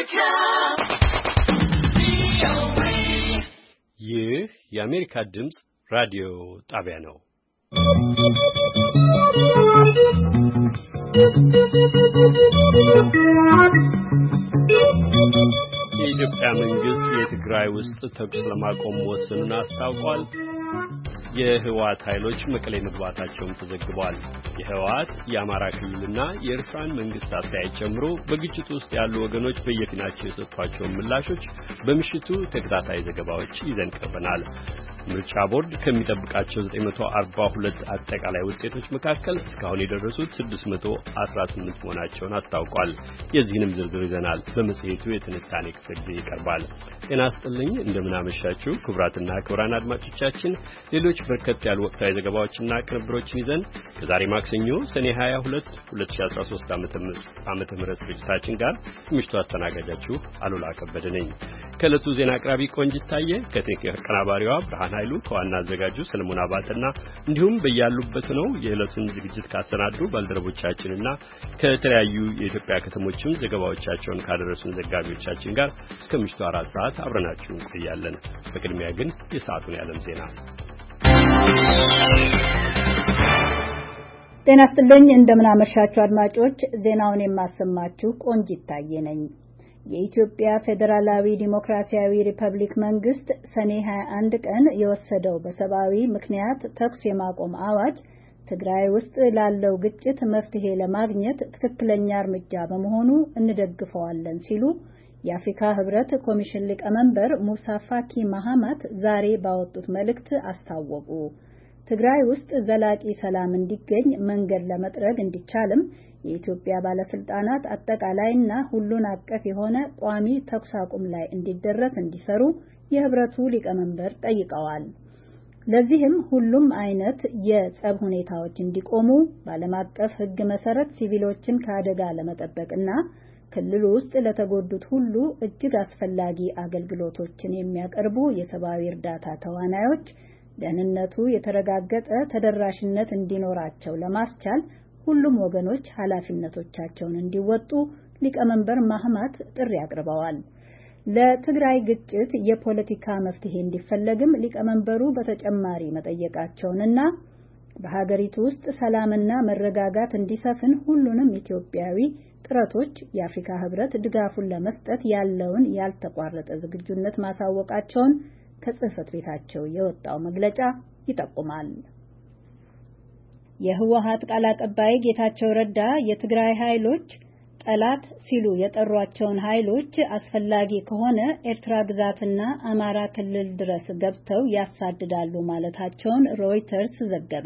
America. ይህ የአሜሪካ ድምጽ ራዲዮ ጣቢያ ነው። የኢትዮጵያ መንግስት የትግራይ ውስጥ ተኩስ ለማቆም መወሰኑን አስታውቋል። የህወሓት ኃይሎች መቀሌ መግባታቸውም ተዘግቧል። የህወሓት የአማራ ክልልና የኤርትራን መንግስት አስተያየት ጨምሮ በግጭቱ ውስጥ ያሉ ወገኖች በየፊናቸው የሰጧቸውን ምላሾች በምሽቱ ተከታታይ ዘገባዎች ይዘን ቀርበናል። ምርጫ ቦርድ ከሚጠብቃቸው 942 አጠቃላይ ውጤቶች መካከል እስካሁን የደረሱት 618 መሆናቸውን አስታውቋል። የዚህንም ዝርዝር ይዘናል። በመጽሔቱ የትንታኔ ክፍል ይቀርባል። ጤና ይስጥልኝ፣ እንደምን አመሻችሁ ክቡራትና ክቡራን አድማጮቻችን። ሌሎች በርከት ያሉ ወቅታዊ ዘገባዎችና ቅንብሮችን ይዘን ከዛሬ ማክሰኞ ሰኔ 22 2013 ዓመተ ምህረት ስርጭታችን ጋር ምሽቱ አስተናጋጃችሁ አሉላ ከበደ ነኝ። ከዕለቱ ዜና አቅራቢ ቆንጂት ታየ፣ ከቴክኒክ አቀናባሪዋ ብርሃን ኃይሉ፣ ከዋና አዘጋጁ ሰለሞን አባተና እንዲሁም በያሉበት ነው የዕለቱን ዝግጅት ካሰናዱ ባልደረቦቻችንና ከተለያዩ የኢትዮጵያ ከተሞችም ዘገባዎቻቸውን ካደረሱን ዘጋቢዎቻችን ጋር እስከ ምሽቱ 4 ሰዓት አብረናችሁ እንቆያለን። በቅድሚያ ግን የሰዓቱን የዓለም ዜና። ጤና ይስጥልኝ፣ እንደምን አመሻችሁ አድማጮች። ዜናውን የማሰማችሁ ቆንጂት ታየ ነኝ። የኢትዮጵያ ፌዴራላዊ ዲሞክራሲያዊ ሪፐብሊክ መንግስት ሰኔ 21 ቀን የወሰደው በሰብአዊ ምክንያት ተኩስ የማቆም አዋጅ ትግራይ ውስጥ ላለው ግጭት መፍትሄ ለማግኘት ትክክለኛ እርምጃ በመሆኑ እንደግፈዋለን ሲሉ የአፍሪካ ህብረት ኮሚሽን ሊቀመንበር ሙሳ ፋኪ መሐማት ዛሬ ባወጡት መልእክት አስታወቁ። ትግራይ ውስጥ ዘላቂ ሰላም እንዲገኝ መንገድ ለመጥረግ እንዲቻልም የኢትዮጵያ ባለስልጣናት አጠቃላይና ሁሉን አቀፍ የሆነ ቋሚ ተኩስ አቁም ላይ እንዲደረስ እንዲሰሩ የህብረቱ ሊቀመንበር ጠይቀዋል። ለዚህም ሁሉም አይነት የጸብ ሁኔታዎች እንዲቆሙ በዓለም አቀፍ ህግ መሰረት ሲቪሎችን ከአደጋ ለመጠበቅና ክልሉ ውስጥ ለተጎዱት ሁሉ እጅግ አስፈላጊ አገልግሎቶችን የሚያቀርቡ የሰብአዊ እርዳታ ተዋናዮች ደህንነቱ የተረጋገጠ ተደራሽነት እንዲኖራቸው ለማስቻል ሁሉም ወገኖች ኃላፊነቶቻቸውን እንዲወጡ ሊቀመንበር መሐማት ጥሪ አቅርበዋል። ለትግራይ ግጭት የፖለቲካ መፍትሄ እንዲፈለግም ሊቀመንበሩ በተጨማሪ መጠየቃቸውንና በሀገሪቱ ውስጥ ሰላምና መረጋጋት እንዲሰፍን ሁሉንም ኢትዮጵያዊ ጥረቶች የአፍሪካ ህብረት ድጋፉን ለመስጠት ያለውን ያልተቋረጠ ዝግጁነት ማሳወቃቸውን ከጽህፈት ቤታቸው የወጣው መግለጫ ይጠቁማል። የህወሓት ቃል አቀባይ ጌታቸው ረዳ የትግራይ ኃይሎች ጠላት ሲሉ የጠሯቸውን ኃይሎች አስፈላጊ ከሆነ ኤርትራ ግዛትና አማራ ክልል ድረስ ገብተው ያሳድዳሉ ማለታቸውን ሮይተርስ ዘገበ።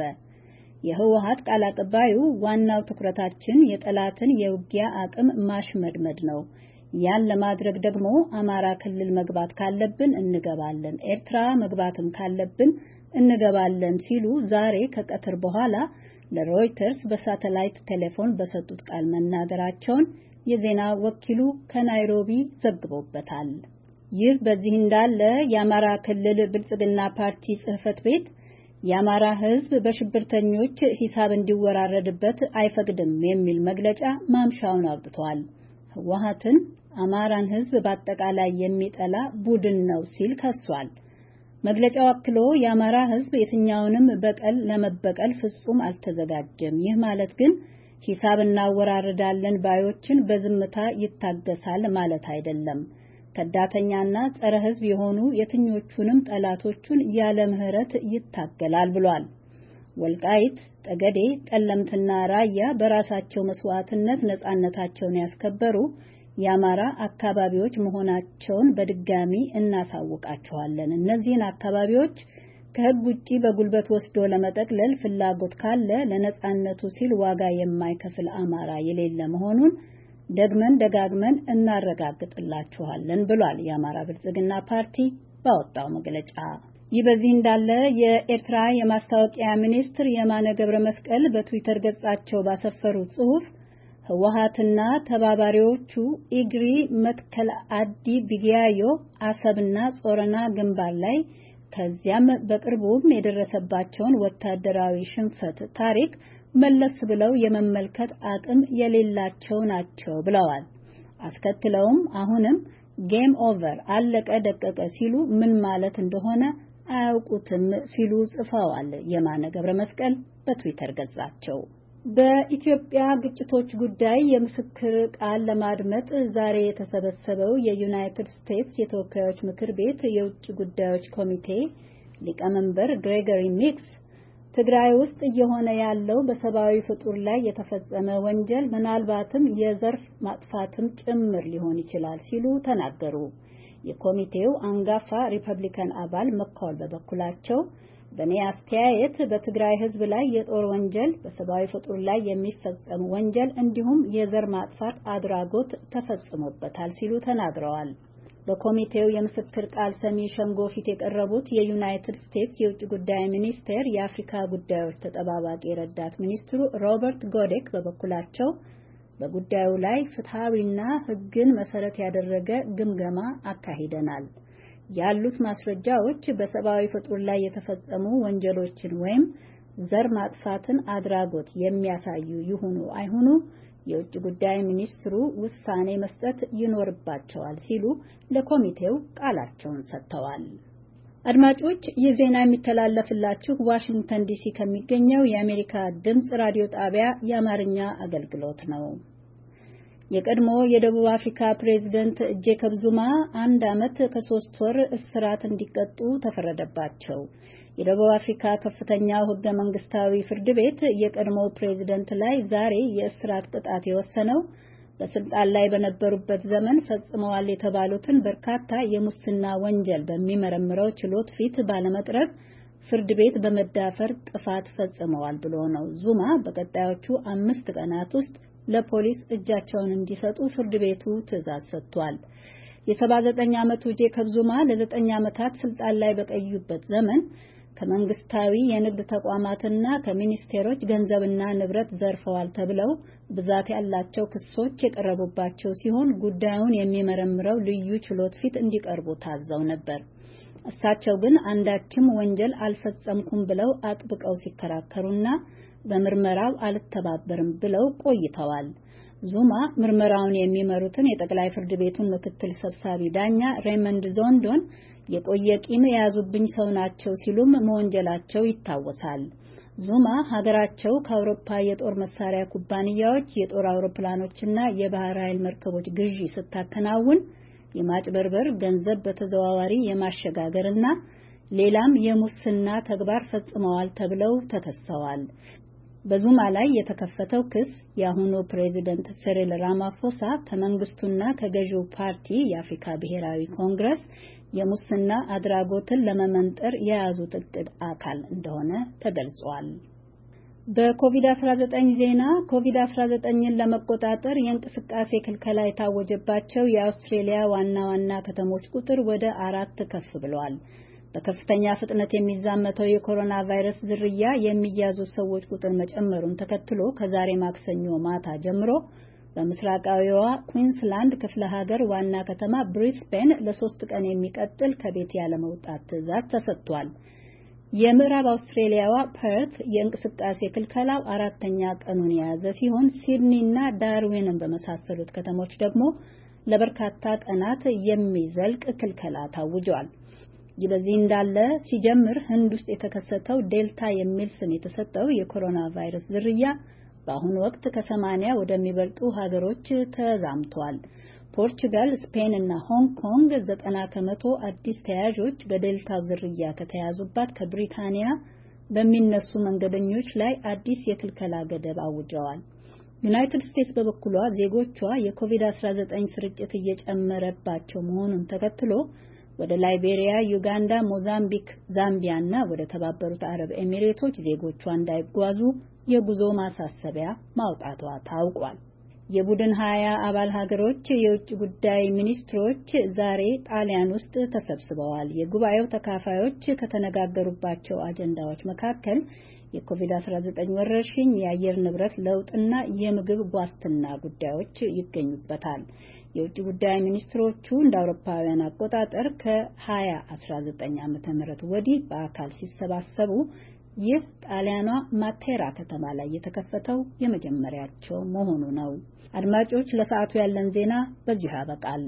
የህወሓት ቃል አቀባዩ ዋናው ትኩረታችን የጠላትን የውጊያ አቅም ማሽመድመድ ነው፣ ያን ለማድረግ ደግሞ አማራ ክልል መግባት ካለብን እንገባለን፣ ኤርትራ መግባትም ካለብን እንገባለን ሲሉ ዛሬ ከቀትር በኋላ ለሮይተርስ በሳተላይት ቴሌፎን በሰጡት ቃል መናገራቸውን የዜና ወኪሉ ከናይሮቢ ዘግቦበታል። ይህ በዚህ እንዳለ የአማራ ክልል ብልጽግና ፓርቲ ጽህፈት ቤት የአማራ ህዝብ በሽብርተኞች ሂሳብ እንዲወራረድበት አይፈቅድም የሚል መግለጫ ማምሻውን አውጥቷል። ህወሓትን አማራን ህዝብ በአጠቃላይ የሚጠላ ቡድን ነው ሲል ከሷል። መግለጫው አክሎ የአማራ ህዝብ የትኛውንም በቀል ለመበቀል ፍጹም አልተዘጋጀም፣ ይህ ማለት ግን ሂሳብ እናወራርዳለን ባዮችን በዝምታ ይታገሳል ማለት አይደለም፣ ከዳተኛና ጸረ ህዝብ የሆኑ የትኞቹንም ጠላቶቹን ያለ ምህረት ይታገላል ብሏል። ወልቃይት፣ ጠገዴ፣ ጠለምትና ራያ በራሳቸው መስዋዕትነት ነጻነታቸውን ያስከበሩ የአማራ አካባቢዎች መሆናቸውን በድጋሚ እናሳውቃቸዋለን። እነዚህን አካባቢዎች ከህግ ውጪ በጉልበት ወስዶ ለመጠቅለል ፍላጎት ካለ ለነጻነቱ ሲል ዋጋ የማይከፍል አማራ የሌለ መሆኑን ደግመን ደጋግመን እናረጋግጥላችኋለን ብሏል የአማራ ብልጽግና ፓርቲ ባወጣው መግለጫ። ይህ በዚህ እንዳለ የኤርትራ የማስታወቂያ ሚኒስትር የማነ ገብረ መስቀል በትዊተር ገጻቸው ባሰፈሩት ጽሑፍ ህወሓትና ተባባሪዎቹ ኢግሪ፣ መትከል፣ አዲ፣ ቢጊያዮ፣ አሰብና ጾረና ግንባር ላይ ከዚያም በቅርቡም የደረሰባቸውን ወታደራዊ ሽንፈት ታሪክ መለስ ብለው የመመልከት አቅም የሌላቸው ናቸው ብለዋል። አስከትለውም አሁንም ጌም ኦቨር አለቀ ደቀቀ ሲሉ ምን ማለት እንደሆነ አያውቁትም ሲሉ ጽፈዋል የማነ ገብረ መስቀል በትዊተር ገጻቸው። በኢትዮጵያ ግጭቶች ጉዳይ የምስክር ቃል ለማድመጥ ዛሬ የተሰበሰበው የዩናይትድ ስቴትስ የተወካዮች ምክር ቤት የውጭ ጉዳዮች ኮሚቴ ሊቀመንበር ግሬጎሪ ሚክስ ትግራይ ውስጥ እየሆነ ያለው በሰብአዊ ፍጡር ላይ የተፈጸመ ወንጀል ምናልባትም የዘር ማጥፋትም ጭምር ሊሆን ይችላል ሲሉ ተናገሩ። የኮሚቴው አንጋፋ ሪፐብሊካን አባል መካል በበኩላቸው በእኔ አስተያየት በትግራይ ሕዝብ ላይ የጦር ወንጀል፣ በሰብአዊ ፍጡር ላይ የሚፈጸም ወንጀል እንዲሁም የዘር ማጥፋት አድራጎት ተፈጽሞበታል ሲሉ ተናግረዋል። በኮሚቴው የምስክር ቃል ሰሚ ሸንጎ ፊት የቀረቡት የዩናይትድ ስቴትስ የውጭ ጉዳይ ሚኒስቴር የአፍሪካ ጉዳዮች ተጠባባቂ ረዳት ሚኒስትሩ ሮበርት ጎዴክ በበኩላቸው በጉዳዩ ላይ ፍትሃዊና ሕግን መሰረት ያደረገ ግምገማ አካሂደናል። ያሉት ማስረጃዎች በሰብአዊ ፍጡር ላይ የተፈጸሙ ወንጀሎችን ወይም ዘር ማጥፋትን አድራጎት የሚያሳዩ ይሁኑ አይሁኑ የውጭ ጉዳይ ሚኒስትሩ ውሳኔ መስጠት ይኖርባቸዋል ሲሉ ለኮሚቴው ቃላቸውን ሰጥተዋል። አድማጮች፣ ይህ ዜና የሚተላለፍላችሁ ዋሽንግተን ዲሲ ከሚገኘው የአሜሪካ ድምጽ ራዲዮ ጣቢያ የአማርኛ አገልግሎት ነው። የቀድሞ የደቡብ አፍሪካ ፕሬዝዳንት ጄኮብ ዙማ 1 ዓመት ከ3 ወር እስራት እንዲቀጡ ተፈረደባቸው። የደቡብ አፍሪካ ከፍተኛው ሕገ መንግስታዊ ፍርድ ቤት የቀድሞው ፕሬዝዳንት ላይ ዛሬ የእስራት ቅጣት የወሰነው በስልጣን ላይ በነበሩበት ዘመን ፈጽመዋል የተባሉትን በርካታ የሙስና ወንጀል በሚመረምረው ችሎት ፊት ባለመቅረብ ፍርድ ቤት በመዳፈር ጥፋት ፈጽመዋል ብሎ ነው። ዙማ በቀጣዮቹ 5 ቀናት ውስጥ ለፖሊስ እጃቸውን እንዲሰጡ ፍርድ ቤቱ ትዕዛዝ ሰጥቷል። የ79 ዓመቱ ጄኮብ ዙማ ለ9 ዓመታት ስልጣን ላይ በቆዩበት ዘመን ከመንግስታዊ የንግድ ተቋማትና ከሚኒስቴሮች ገንዘብና ንብረት ዘርፈዋል ተብለው ብዛት ያላቸው ክሶች የቀረቡባቸው ሲሆን ጉዳዩን የሚመረምረው ልዩ ችሎት ፊት እንዲቀርቡ ታዘው ነበር። እሳቸው ግን አንዳችም ወንጀል አልፈጸምኩም ብለው አጥብቀው ሲከራከሩና በምርመራው አልተባበርም ብለው ቆይተዋል። ዙማ ምርመራውን የሚመሩትን የጠቅላይ ፍርድ ቤቱን ምክትል ሰብሳቢ ዳኛ ሬይመንድ ዞንዶን የቆየ ቂም የያዙብኝ ሰው ናቸው ሲሉም መወንጀላቸው ይታወሳል። ዙማ ሀገራቸው ከአውሮፓ የጦር መሳሪያ ኩባንያዎች የጦር አውሮፕላኖችና የባህር ኃይል መርከቦች ግዢ ስታከናውን የማጭበርበር፣ ገንዘብ በተዘዋዋሪ የማሸጋገርና ሌላም የሙስና ተግባር ፈጽመዋል ተብለው ተከሰዋል። በዙማ ላይ የተከፈተው ክስ የአሁኑ ፕሬዚደንት ሲሪል ራማፎሳ ከመንግስቱና ከገዢው ፓርቲ የአፍሪካ ብሔራዊ ኮንግረስ የሙስና አድራጎትን ለመመንጠር የያዙት እቅድ አካል እንደሆነ ተገልጿል። በኮቪድ-19 ዜና ኮቪድ-19ን ለመቆጣጠር የእንቅስቃሴ ክልከላ የታወጀባቸው የአውስትሬሊያ ዋና ዋና ከተሞች ቁጥር ወደ 4 ከፍ ብሏል። በከፍተኛ ፍጥነት የሚዛመተው የኮሮና ቫይረስ ዝርያ የሚያዙ ሰዎች ቁጥር መጨመሩን ተከትሎ ከዛሬ ማክሰኞ ማታ ጀምሮ በምስራቃዊዋ ኩዊንስላንድ ክፍለ ሀገር ዋና ከተማ ብሪስቤን ለ3 ቀን የሚቀጥል ከቤት ያለ መውጣት ትዕዛዝ ተሰጥቷል። የምዕራብ አውስትሬሊያዋ ፐርት የእንቅስቃሴ ክልከላው 4ኛ ቀኑን የያዘ ሲሆን ሲድኒና ዳርዊንን በመሳሰሉት ከተሞች ደግሞ ለበርካታ ቀናት የሚዘልቅ ክልከላ ታውጇል። ይህ በዚህ እንዳለ ሲጀምር ህንድ ውስጥ የተከሰተው ዴልታ የሚል ስም የተሰጠው የኮሮና ቫይረስ ዝርያ በአሁኑ ወቅት ከ80 ወደሚበልጡ ሀገሮች ተዛምቷል። ፖርቹጋል፣ ስፔን እና ሆንግ ኮንግ 90% አዲስ ተያዦች በዴልታው ዝርያ ከተያዙባት ከብሪታንያ በሚነሱ መንገደኞች ላይ አዲስ የክልከላ ገደብ አውጀዋል። ዩናይትድ ስቴትስ በበኩሏ ዜጎቿ የኮቪድ-19 ስርጭት እየጨመረባቸው መሆኑን ተከትሎ ወደ ላይቤሪያ፣ ዩጋንዳ፣ ሞዛምቢክ፣ ዛምቢያ እና ወደ ተባበሩት አረብ ኤሚሬቶች ዜጎቿ እንዳይጓዙ የጉዞ ማሳሰቢያ ማውጣቷ ታውቋል። የቡድን 20 አባል ሀገሮች የውጭ ጉዳይ ሚኒስትሮች ዛሬ ጣሊያን ውስጥ ተሰብስበዋል። የጉባኤው ተካፋዮች ከተነጋገሩባቸው አጀንዳዎች መካከል የኮቪድ-19 ወረርሽኝ፣ የአየር ንብረት ለውጥና የምግብ ዋስትና ጉዳዮች ይገኙበታል። የውጭ ጉዳይ ሚኒስትሮቹ እንደ አውሮፓውያን አቆጣጠር ከ2019 ዓ.ም ወዲህ በአካል ሲሰባሰቡ ይህ ጣሊያኗ ማቴራ ከተማ ላይ የተከፈተው የመጀመሪያቸው መሆኑ ነው። አድማጮች፣ ለሰዓቱ ያለን ዜና በዚሁ ያበቃል።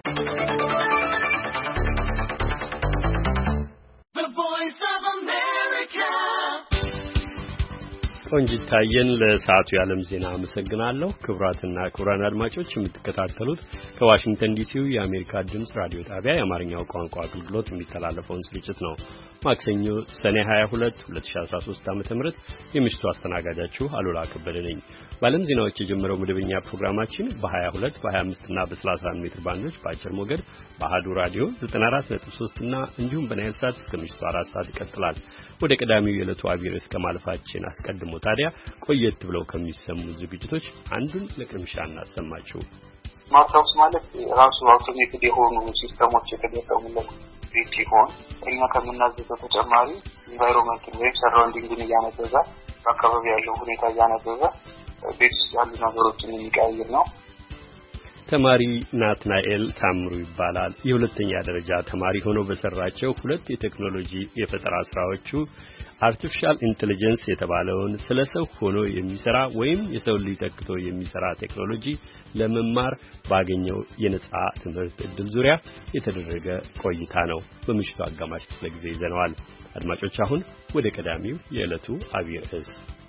ቆንጂት ታየን ለሰዓቱ የዓለም ዜና አመሰግናለሁ። ክቡራትና ክቡራን አድማጮች የምትከታተሉት ከዋሽንግተን ዲሲው የአሜሪካ ድምፅ ራዲዮ ጣቢያ የአማርኛው ቋንቋ አገልግሎት የሚተላለፈውን ስርጭት ነው። ማክሰኞ ሰኔ 22 2013 ዓ.ም የምሽቱ አስተናጋጃችሁ አሉላ ከበደ ነኝ። በዓለም ዜናዎች የጀመረው መደበኛ ፕሮግራማችን በ22 በ25 እና በ31 ሜትር ባንዶች በአጭር ሞገድ በአሃዱ ራዲዮ 94.3 እና እንዲሁም በናይል ሳት እስከ ምሽቱ 4 ሰዓት ይቀጥላል። ወደ ቀዳሚው የዕለቱ አብይ ርዕስ ከማለፋችን አስቀድሞ ታዲያ ቆየት ብለው ከሚሰሙ ዝግጅቶች አንዱን ለቅምሻ እናሰማችሁ። ማታውስ ማለት ራሱ አውቶሜትድ የሆኑ ሲስተሞች የተገጠሙለት ቤት ሲሆን እኛ ከምናዘዘው ተጨማሪ ኢንቫይሮንመንት ወይም ሰራውንዲንግን እያነበበ በአካባቢ ያለው ሁኔታ እያነበበ ቤት ውስጥ ያሉ ነገሮችን የሚቀያይር ነው። ተማሪ ናትናኤል ታምሩ ይባላል። የሁለተኛ ደረጃ ተማሪ ሆኖ በሰራቸው ሁለት የቴክኖሎጂ የፈጠራ ስራዎቹ አርቲፊሻል ኢንተለጀንስ የተባለውን ስለ ሰው ሆኖ የሚሰራ ወይም የሰው ሊተክቶ የሚሰራ ቴክኖሎጂ ለመማር ባገኘው የነጻ ትምህርት ዕድል ዙሪያ የተደረገ ቆይታ ነው። በምሽቱ አጋማሽ ክፍለ ጊዜ ይዘነዋል። አድማጮች፣ አሁን ወደ ቀዳሚው የዕለቱ አብይ ርዕስ።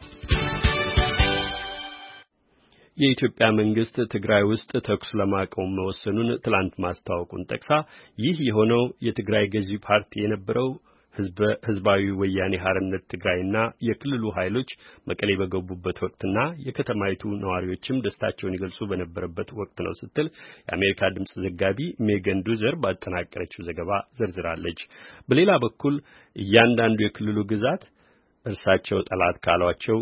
የኢትዮጵያ መንግስት ትግራይ ውስጥ ተኩስ ለማቆም መወሰኑን ትላንት ማስታወቁን ጠቅሳ ይህ የሆነው የትግራይ ገዢ ፓርቲ የነበረው ህዝባዊ ወያኔ ሓርነት ትግራይና የክልሉ ኃይሎች መቀሌ በገቡበት ወቅትና የከተማይቱ ነዋሪዎችም ደስታቸውን ይገልጹ በነበረበት ወቅት ነው ስትል የአሜሪካ ድምጽ ዘጋቢ ሜገን ዱዘር ባጠናቀረችው ዘገባ ዘርዝራለች። በሌላ በኩል እያንዳንዱ የክልሉ ግዛት እርሳቸው ጠላት ካሏቸው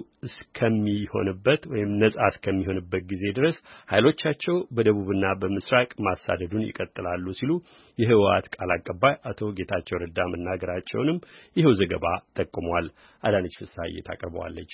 እስከሚሆንበት ወይም ነጻ እስከሚሆንበት ጊዜ ድረስ ኃይሎቻቸው በደቡብና በምስራቅ ማሳደዱን ይቀጥላሉ ሲሉ የህወሓት ቃል አቀባይ አቶ ጌታቸው ረዳ መናገራቸውንም ይኸው ዘገባ ጠቁሟል። አዳነች ፍስሐዬ ታቀርበዋለች።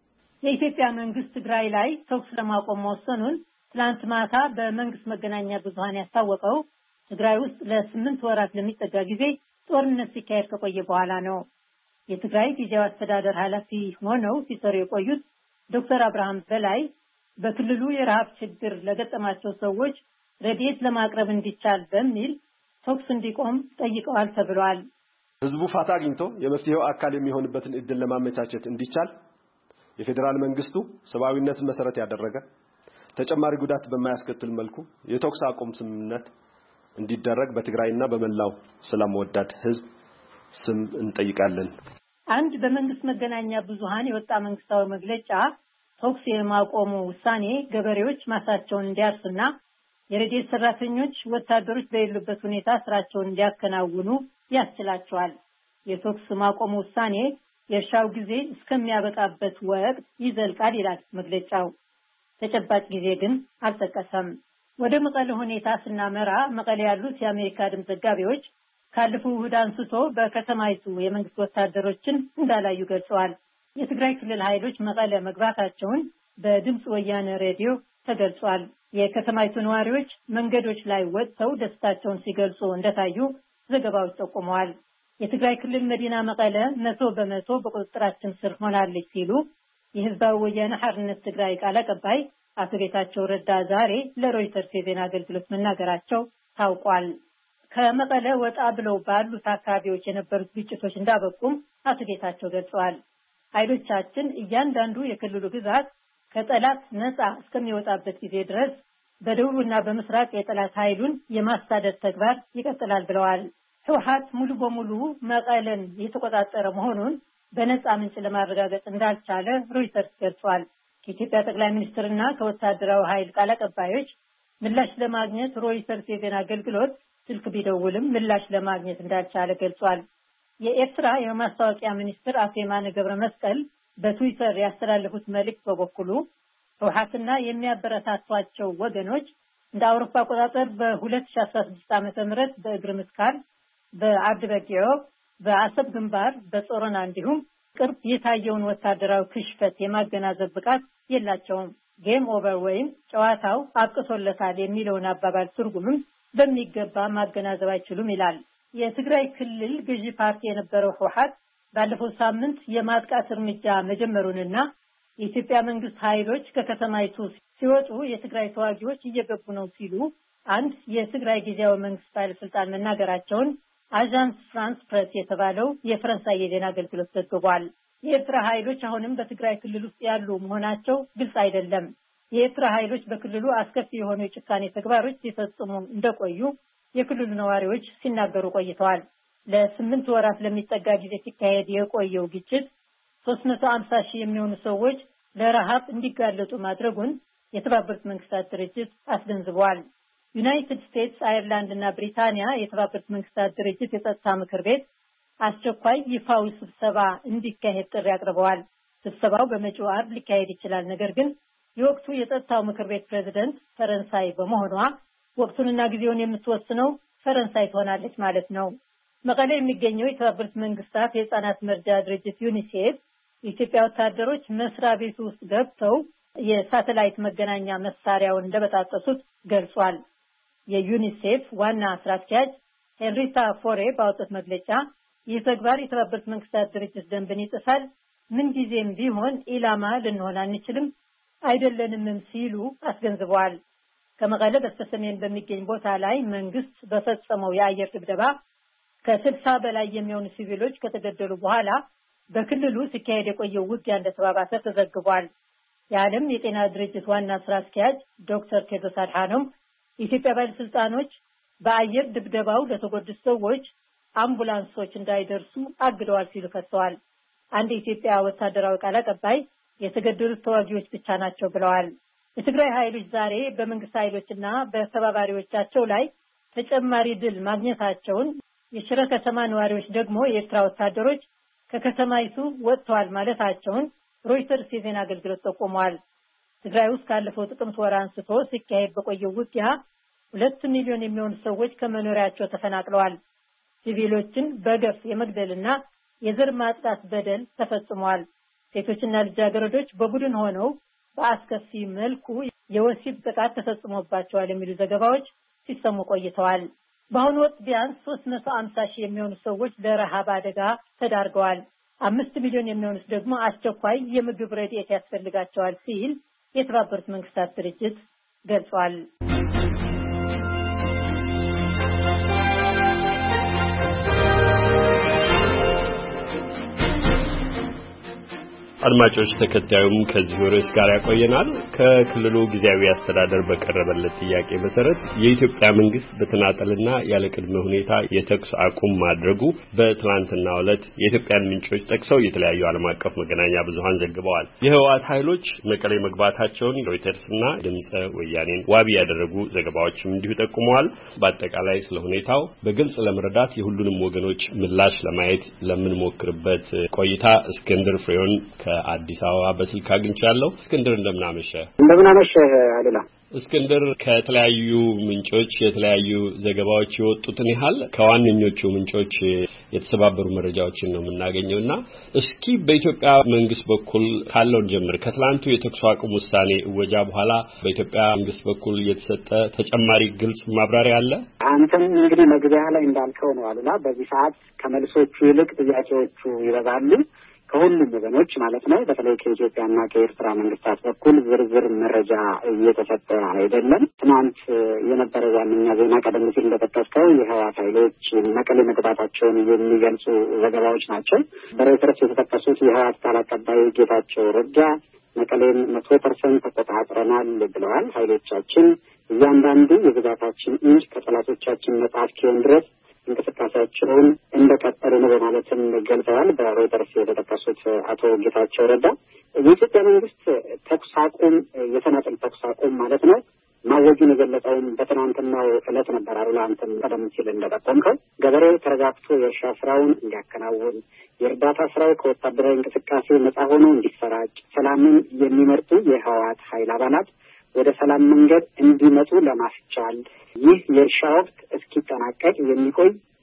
የኢትዮጵያ መንግስት ትግራይ ላይ ተኩስ ለማቆም መወሰኑን ትላንት ማታ በመንግስት መገናኛ ብዙሃን ያስታወቀው ትግራይ ውስጥ ለ8 ወራት ለሚጠጋ ጊዜ ጦርነት ሲካሄድ ከቆየ በኋላ ነው። የትግራይ ጊዜያዊ አስተዳደር ኃላፊ ሆነው ሲሰሩ የቆዩት ዶክተር አብርሃም በላይ በክልሉ የረሃብ ችግር ለገጠማቸው ሰዎች ረድኤት ለማቅረብ እንዲቻል በሚል ተኩስ እንዲቆም ጠይቀዋል ተብሏል። ህዝቡ ፋታ አግኝቶ የመፍትሄው አካል የሚሆንበትን እድል ለማመቻቸት እንዲቻል የፌዴራል መንግስቱ ሰብአዊነትን መሰረት ያደረገ ተጨማሪ ጉዳት በማያስከትል መልኩ የተኩስ አቁም ስምምነት እንዲደረግ በትግራይና በመላው ሰላም ወዳድ ህዝብ ስም እንጠይቃለን። አንድ በመንግስት መገናኛ ብዙሃን የወጣ መንግስታዊ መግለጫ ተኩስ የማቆሙ ውሳኔ ገበሬዎች ማሳቸውን እንዲያርሱና የረድኤት ሰራተኞች ወታደሮች በሌሉበት ሁኔታ ስራቸውን እንዲያከናውኑ ያስችላቸዋል። የተኩስ ማቆሙ ውሳኔ የእርሻው ጊዜ እስከሚያበቃበት ወቅት ይዘልቃል ይላል መግለጫው። ተጨባጭ ጊዜ ግን አልጠቀሰም። ወደ መቀሌ ሁኔታ ስናመራ መቀሌ ያሉት የአሜሪካ ድምፅ ዘጋቢዎች ካለፈው እሁድ አንስቶ በከተማይቱ የመንግስት ወታደሮችን እንዳላዩ ገልጸዋል። የትግራይ ክልል ኃይሎች መቀሌ መግባታቸውን በድምጽ ወያነ ሬዲዮ ተገልጿል። የከተማይቱ ነዋሪዎች መንገዶች ላይ ወጥተው ደስታቸውን ሲገልጹ እንደታዩ ዘገባዎች ጠቁመዋል። የትግራይ ክልል መዲና መቀሌ 100% በቁጥጥራችን ስር ሆናለች ሲሉ የህዝባዊ ወያነ ሓርነት ትግራይ ቃል አቀባይ አቶ ጌታቸው ረዳ ዛሬ ለሮይተርስ የዜና አገልግሎት መናገራቸው ታውቋል። ከመቀለ ወጣ ብለው ባሉት አካባቢዎች የነበሩት ግጭቶች እንዳበቁም አቶ ጌታቸው ገልጸዋል። ኃይሎቻችን እያንዳንዱ የክልሉ ግዛት ከጠላት ነጻ እስከሚወጣበት ጊዜ ድረስ በደቡብና በምስራቅ የጠላት ኃይሉን የማሳደድ ተግባር ይቀጥላል ብለዋል። ህወሓት ሙሉ በሙሉ መቀለን የተቆጣጠረ መሆኑን በነጻ ምንጭ ለማረጋገጥ እንዳልቻለ ሮይተርስ ገልጿል። ከኢትዮጵያ ጠቅላይ ሚኒስትርና ከወታደራዊ ኃይል ቃል አቀባዮች ምላሽ ለማግኘት ሮይተርስ የዜና አገልግሎት ስልክ ቢደውልም ምላሽ ለማግኘት እንዳልቻለ ገልጿል። የኤርትራ የማስታወቂያ ሚኒስትር አቶ የማነ ገብረ መስቀል በትዊተር ያስተላለፉት መልእክት በበኩሉ ህወሓትና የሚያበረታቷቸው ወገኖች እንደ አውሮፓ አቆጣጠር በ2016 ዓ.ም በእግር ምስካል፣ በአድበጊዮ፣ በአሰብ ግንባር፣ በጾረና እንዲሁም ቅርብ የታየውን ወታደራዊ ክሽፈት የማገናዘብ ብቃት የላቸውም። ጌም ኦቨር ወይም ጨዋታው አብቅቶለታል የሚለውን አባባል ትርጉምም በሚገባ ማገናዘብ አይችሉም ይላል። የትግራይ ክልል ገዢ ፓርቲ የነበረው ህወሓት ባለፈው ሳምንት የማጥቃት እርምጃ መጀመሩንና የኢትዮጵያ መንግስት ኃይሎች ከከተማይቱ ሲወጡ የትግራይ ተዋጊዎች እየገቡ ነው ሲሉ አንድ የትግራይ ጊዜያዊ መንግስት ባለስልጣን መናገራቸውን አዣንስ ፍራንስ ፕሬስ የተባለው የፈረንሳይ የዜና አገልግሎት ዘግቧል። የኤርትራ ኃይሎች አሁንም በትግራይ ክልል ውስጥ ያሉ መሆናቸው ግልጽ አይደለም። የኤርትራ ኃይሎች በክልሉ አስከፊ የሆኑ የጭካኔ ተግባሮች ሲፈጽሙ እንደቆዩ የክልሉ ነዋሪዎች ሲናገሩ ቆይተዋል። ለ8 ወራት ለሚጠጋ ጊዜ ሲካሄድ የቆየው ግጭት 350 ሺህ የሚሆኑ ሰዎች ለረሃብ እንዲጋለጡ ማድረጉን የተባበሩት መንግስታት ድርጅት አስገንዝቧል። ዩናይትድ ስቴትስ፣ አየርላንድ እና ብሪታንያ የተባበሩት መንግስታት ድርጅት የጸጥታ ምክር ቤት አስቸኳይ ይፋዊ ስብሰባ እንዲካሄድ ጥሪ አቅርበዋል። ስብሰባው በመጪው ዓርብ ሊካሄድ ይችላል። ነገር ግን የወቅቱ የጸጥታው ምክር ቤት ፕሬዝዳንት ፈረንሳይ በመሆኗ ወቅቱንና ጊዜውን የምትወስነው ፈረንሳይ ትሆናለች ማለት ነው። መቀሌ የሚገኘው የተባበሩት መንግስታት የህፃናት መርጃ ድርጅት ዩኒሴፍ የኢትዮጵያ ወታደሮች መስሪያ ቤቱ ውስጥ ገብተው የሳተላይት መገናኛ መሳሪያውን እንደበጣጠሱት ገልጿል። የዩኒሴፍ ዋና ስራ አስኪያጅ ሄንሪታ ፎሬ ባወጡት መግለጫ ይህ ተግባር የተባበሩት መንግስታት ድርጅት ደንብን ይጥሳል፣ ምንጊዜም ቢሆን ኢላማ ልንሆን አንችልም አይደለንም ሲሉ አስገንዝበዋል። ከመቀለ በስተሰሜን በሚገኝ ቦታ ላይ መንግስት በፈጸመው የአየር ድብደባ ከ60 በላይ የሚሆኑ ሲቪሎች ከተገደሉ በኋላ በክልሉ ሲካሄድ የቆየው ውጊያ እንደተባባሰ ተዘግቧል። የዓለም የጤና ድርጅት ዋና ስራ አስኪያጅ ዶክተር ቴድሮስ አድሃኖም የኢትዮጵያ ባለስልጣኖች በአየር ድብደባው ለተጎዱት ሰዎች አምቡላንሶች እንዳይደርሱ አግደዋል ሲሉ ከሰዋል። አንድ የኢትዮጵያ ወታደራዊ ቃል አቀባይ የተገደሉት ተዋጊዎች ብቻ ናቸው ብለዋል። የትግራይ ኃይሎች ዛሬ በመንግስት ኃይሎችና በተባባሪዎቻቸው ላይ ተጨማሪ ድል ማግኘታቸውን፣ የሽረ ከተማ ነዋሪዎች ደግሞ የኤርትራ ወታደሮች ከከተማይቱ ወጥተዋል ማለታቸውን ሮይተርስ የዜና አገልግሎት ጠቁሟል። ትግራይ ውስጥ ካለፈው ጥቅምት ወር አንስቶ ሲካሄድ በቆየው ውጊያ 2 ሚሊዮን የሚሆኑ ሰዎች ከመኖሪያቸው ተፈናቅለዋል። ሲቪሎችን በገፍ የመግደልና የዘር ማጥቃት በደል ተፈጽሟል። ሴቶችና ልጃገረዶች በቡድን ሆነው በአስከፊ መልኩ የወሲብ ጥቃት ተፈጽሞባቸዋል የሚሉ ዘገባዎች ሲሰሙ ቆይተዋል። በአሁኑ ወቅት ቢያንስ 350 ሺህ የሚሆኑ ሰዎች ለረሃብ አደጋ ተዳርገዋል። 5 ሚሊዮን የሚሆኑት ደግሞ አስቸኳይ የምግብ ረድኤት ያስፈልጋቸዋል ሲል የተባበሩት መንግስታት ድርጅት ገልጿል። አድማጮች ተከታዩም ከዚህ ርዕስ ጋር ያቆየናል። ከክልሉ ጊዜያዊ አስተዳደር በቀረበለት ጥያቄ መሰረት የኢትዮጵያ መንግስት በተናጠልና ያለ ቅድመ ሁኔታ የተኩስ አቁም ማድረጉ በትናንትናው ዕለት የኢትዮጵያን ምንጮች ጠቅሰው የተለያዩ ዓለም አቀፍ መገናኛ ብዙሃን ዘግበዋል። የህወሓት ኃይሎች መቀሌ መግባታቸውን ሮይተርስና ድምፀ ወያኔን ዋቢ ያደረጉ ዘገባዎችም እንዲሁ ጠቁመዋል። በአጠቃላይ ስለ ሁኔታው በግልጽ ለመረዳት የሁሉንም ወገኖች ምላሽ ለማየት ለምንሞክርበት ቆይታ እስክንድር ፍሬውን ከአዲስ አበባ በስልክ አግኝቻለሁ። እስክንድር እንደምን አመሸህ አሉላ። እስክንድር ከተለያዩ ምንጮች የተለያዩ ዘገባዎች የወጡትን ያህል ከዋነኞቹ ምንጮች የተሰባበሩ መረጃዎችን ነው የምናገኘውና እስኪ በኢትዮጵያ መንግስት በኩል ካለው ጀምር። ከትላንቱ የተኩስ አቁም ውሳኔ እወጃ በኋላ በኢትዮጵያ መንግስት በኩል የተሰጠ ተጨማሪ ግልጽ ማብራሪያ አለ? አንተም እንግዲህ መግቢያ ላይ እንዳልከው ነው አሉላ። በዚህ ሰዓት ከመልሶቹ ይልቅ ጥያቄዎቹ ይበዛሉ። ከሁሉም ወገኖች ማለት ነው። በተለይ ከኢትዮጵያና ከኤርትራ መንግስታት በኩል ዝርዝር መረጃ እየተሰጠ አይደለም። ትናንት የነበረው ዋነኛ ዜና ቀደም ሲል እንደተጠቀሰው የህወሓት ኃይሎች መቀሌ መግባታቸውን የሚገልጹ ዘገባዎች ናቸው። በሮይተርስ የተጠቀሱት የህወሓት ቃል አቀባይ ጌታቸው ረዳ መቀሌን 100% ተቆጣጥረናል ብለዋል። ኃይሎቻችን እያንዳንዱ የግዛታችን ኢንች ከጠላቶቻችን ነጻ እስኪሆን ድረስ እንቅስቃሴያቸውን እንደቀጠሉ ነው በማለትም ገልጸዋል። በሮይተርስ የተጠቀሱት አቶ ጌታቸው ረዳ የኢትዮጵያ መንግስት ተኩስ አቁም የተናጠል ተኩስ አቁም ማለት ነው ማወጁን የገለጸውን በትናንትናው ዕለት ነበር። አሉላ አንተም ቀደም ሲል እንደጠቆምከው ገበሬው ተረጋግቶ የእርሻ ስራውን እንዲያከናውን፣ የእርዳታ ስራው ከወታደራዊ እንቅስቃሴ ነጻ ሆኖ እንዲሰራጭ፣ ሰላምን የሚመርጡ የህወሓት ኃይል አባላት ወደ ሰላም መንገድ እንዲመጡ ለማስቻል ይህ የእርሻ ወቅት እስኪጠናቀቅ የሚቆይ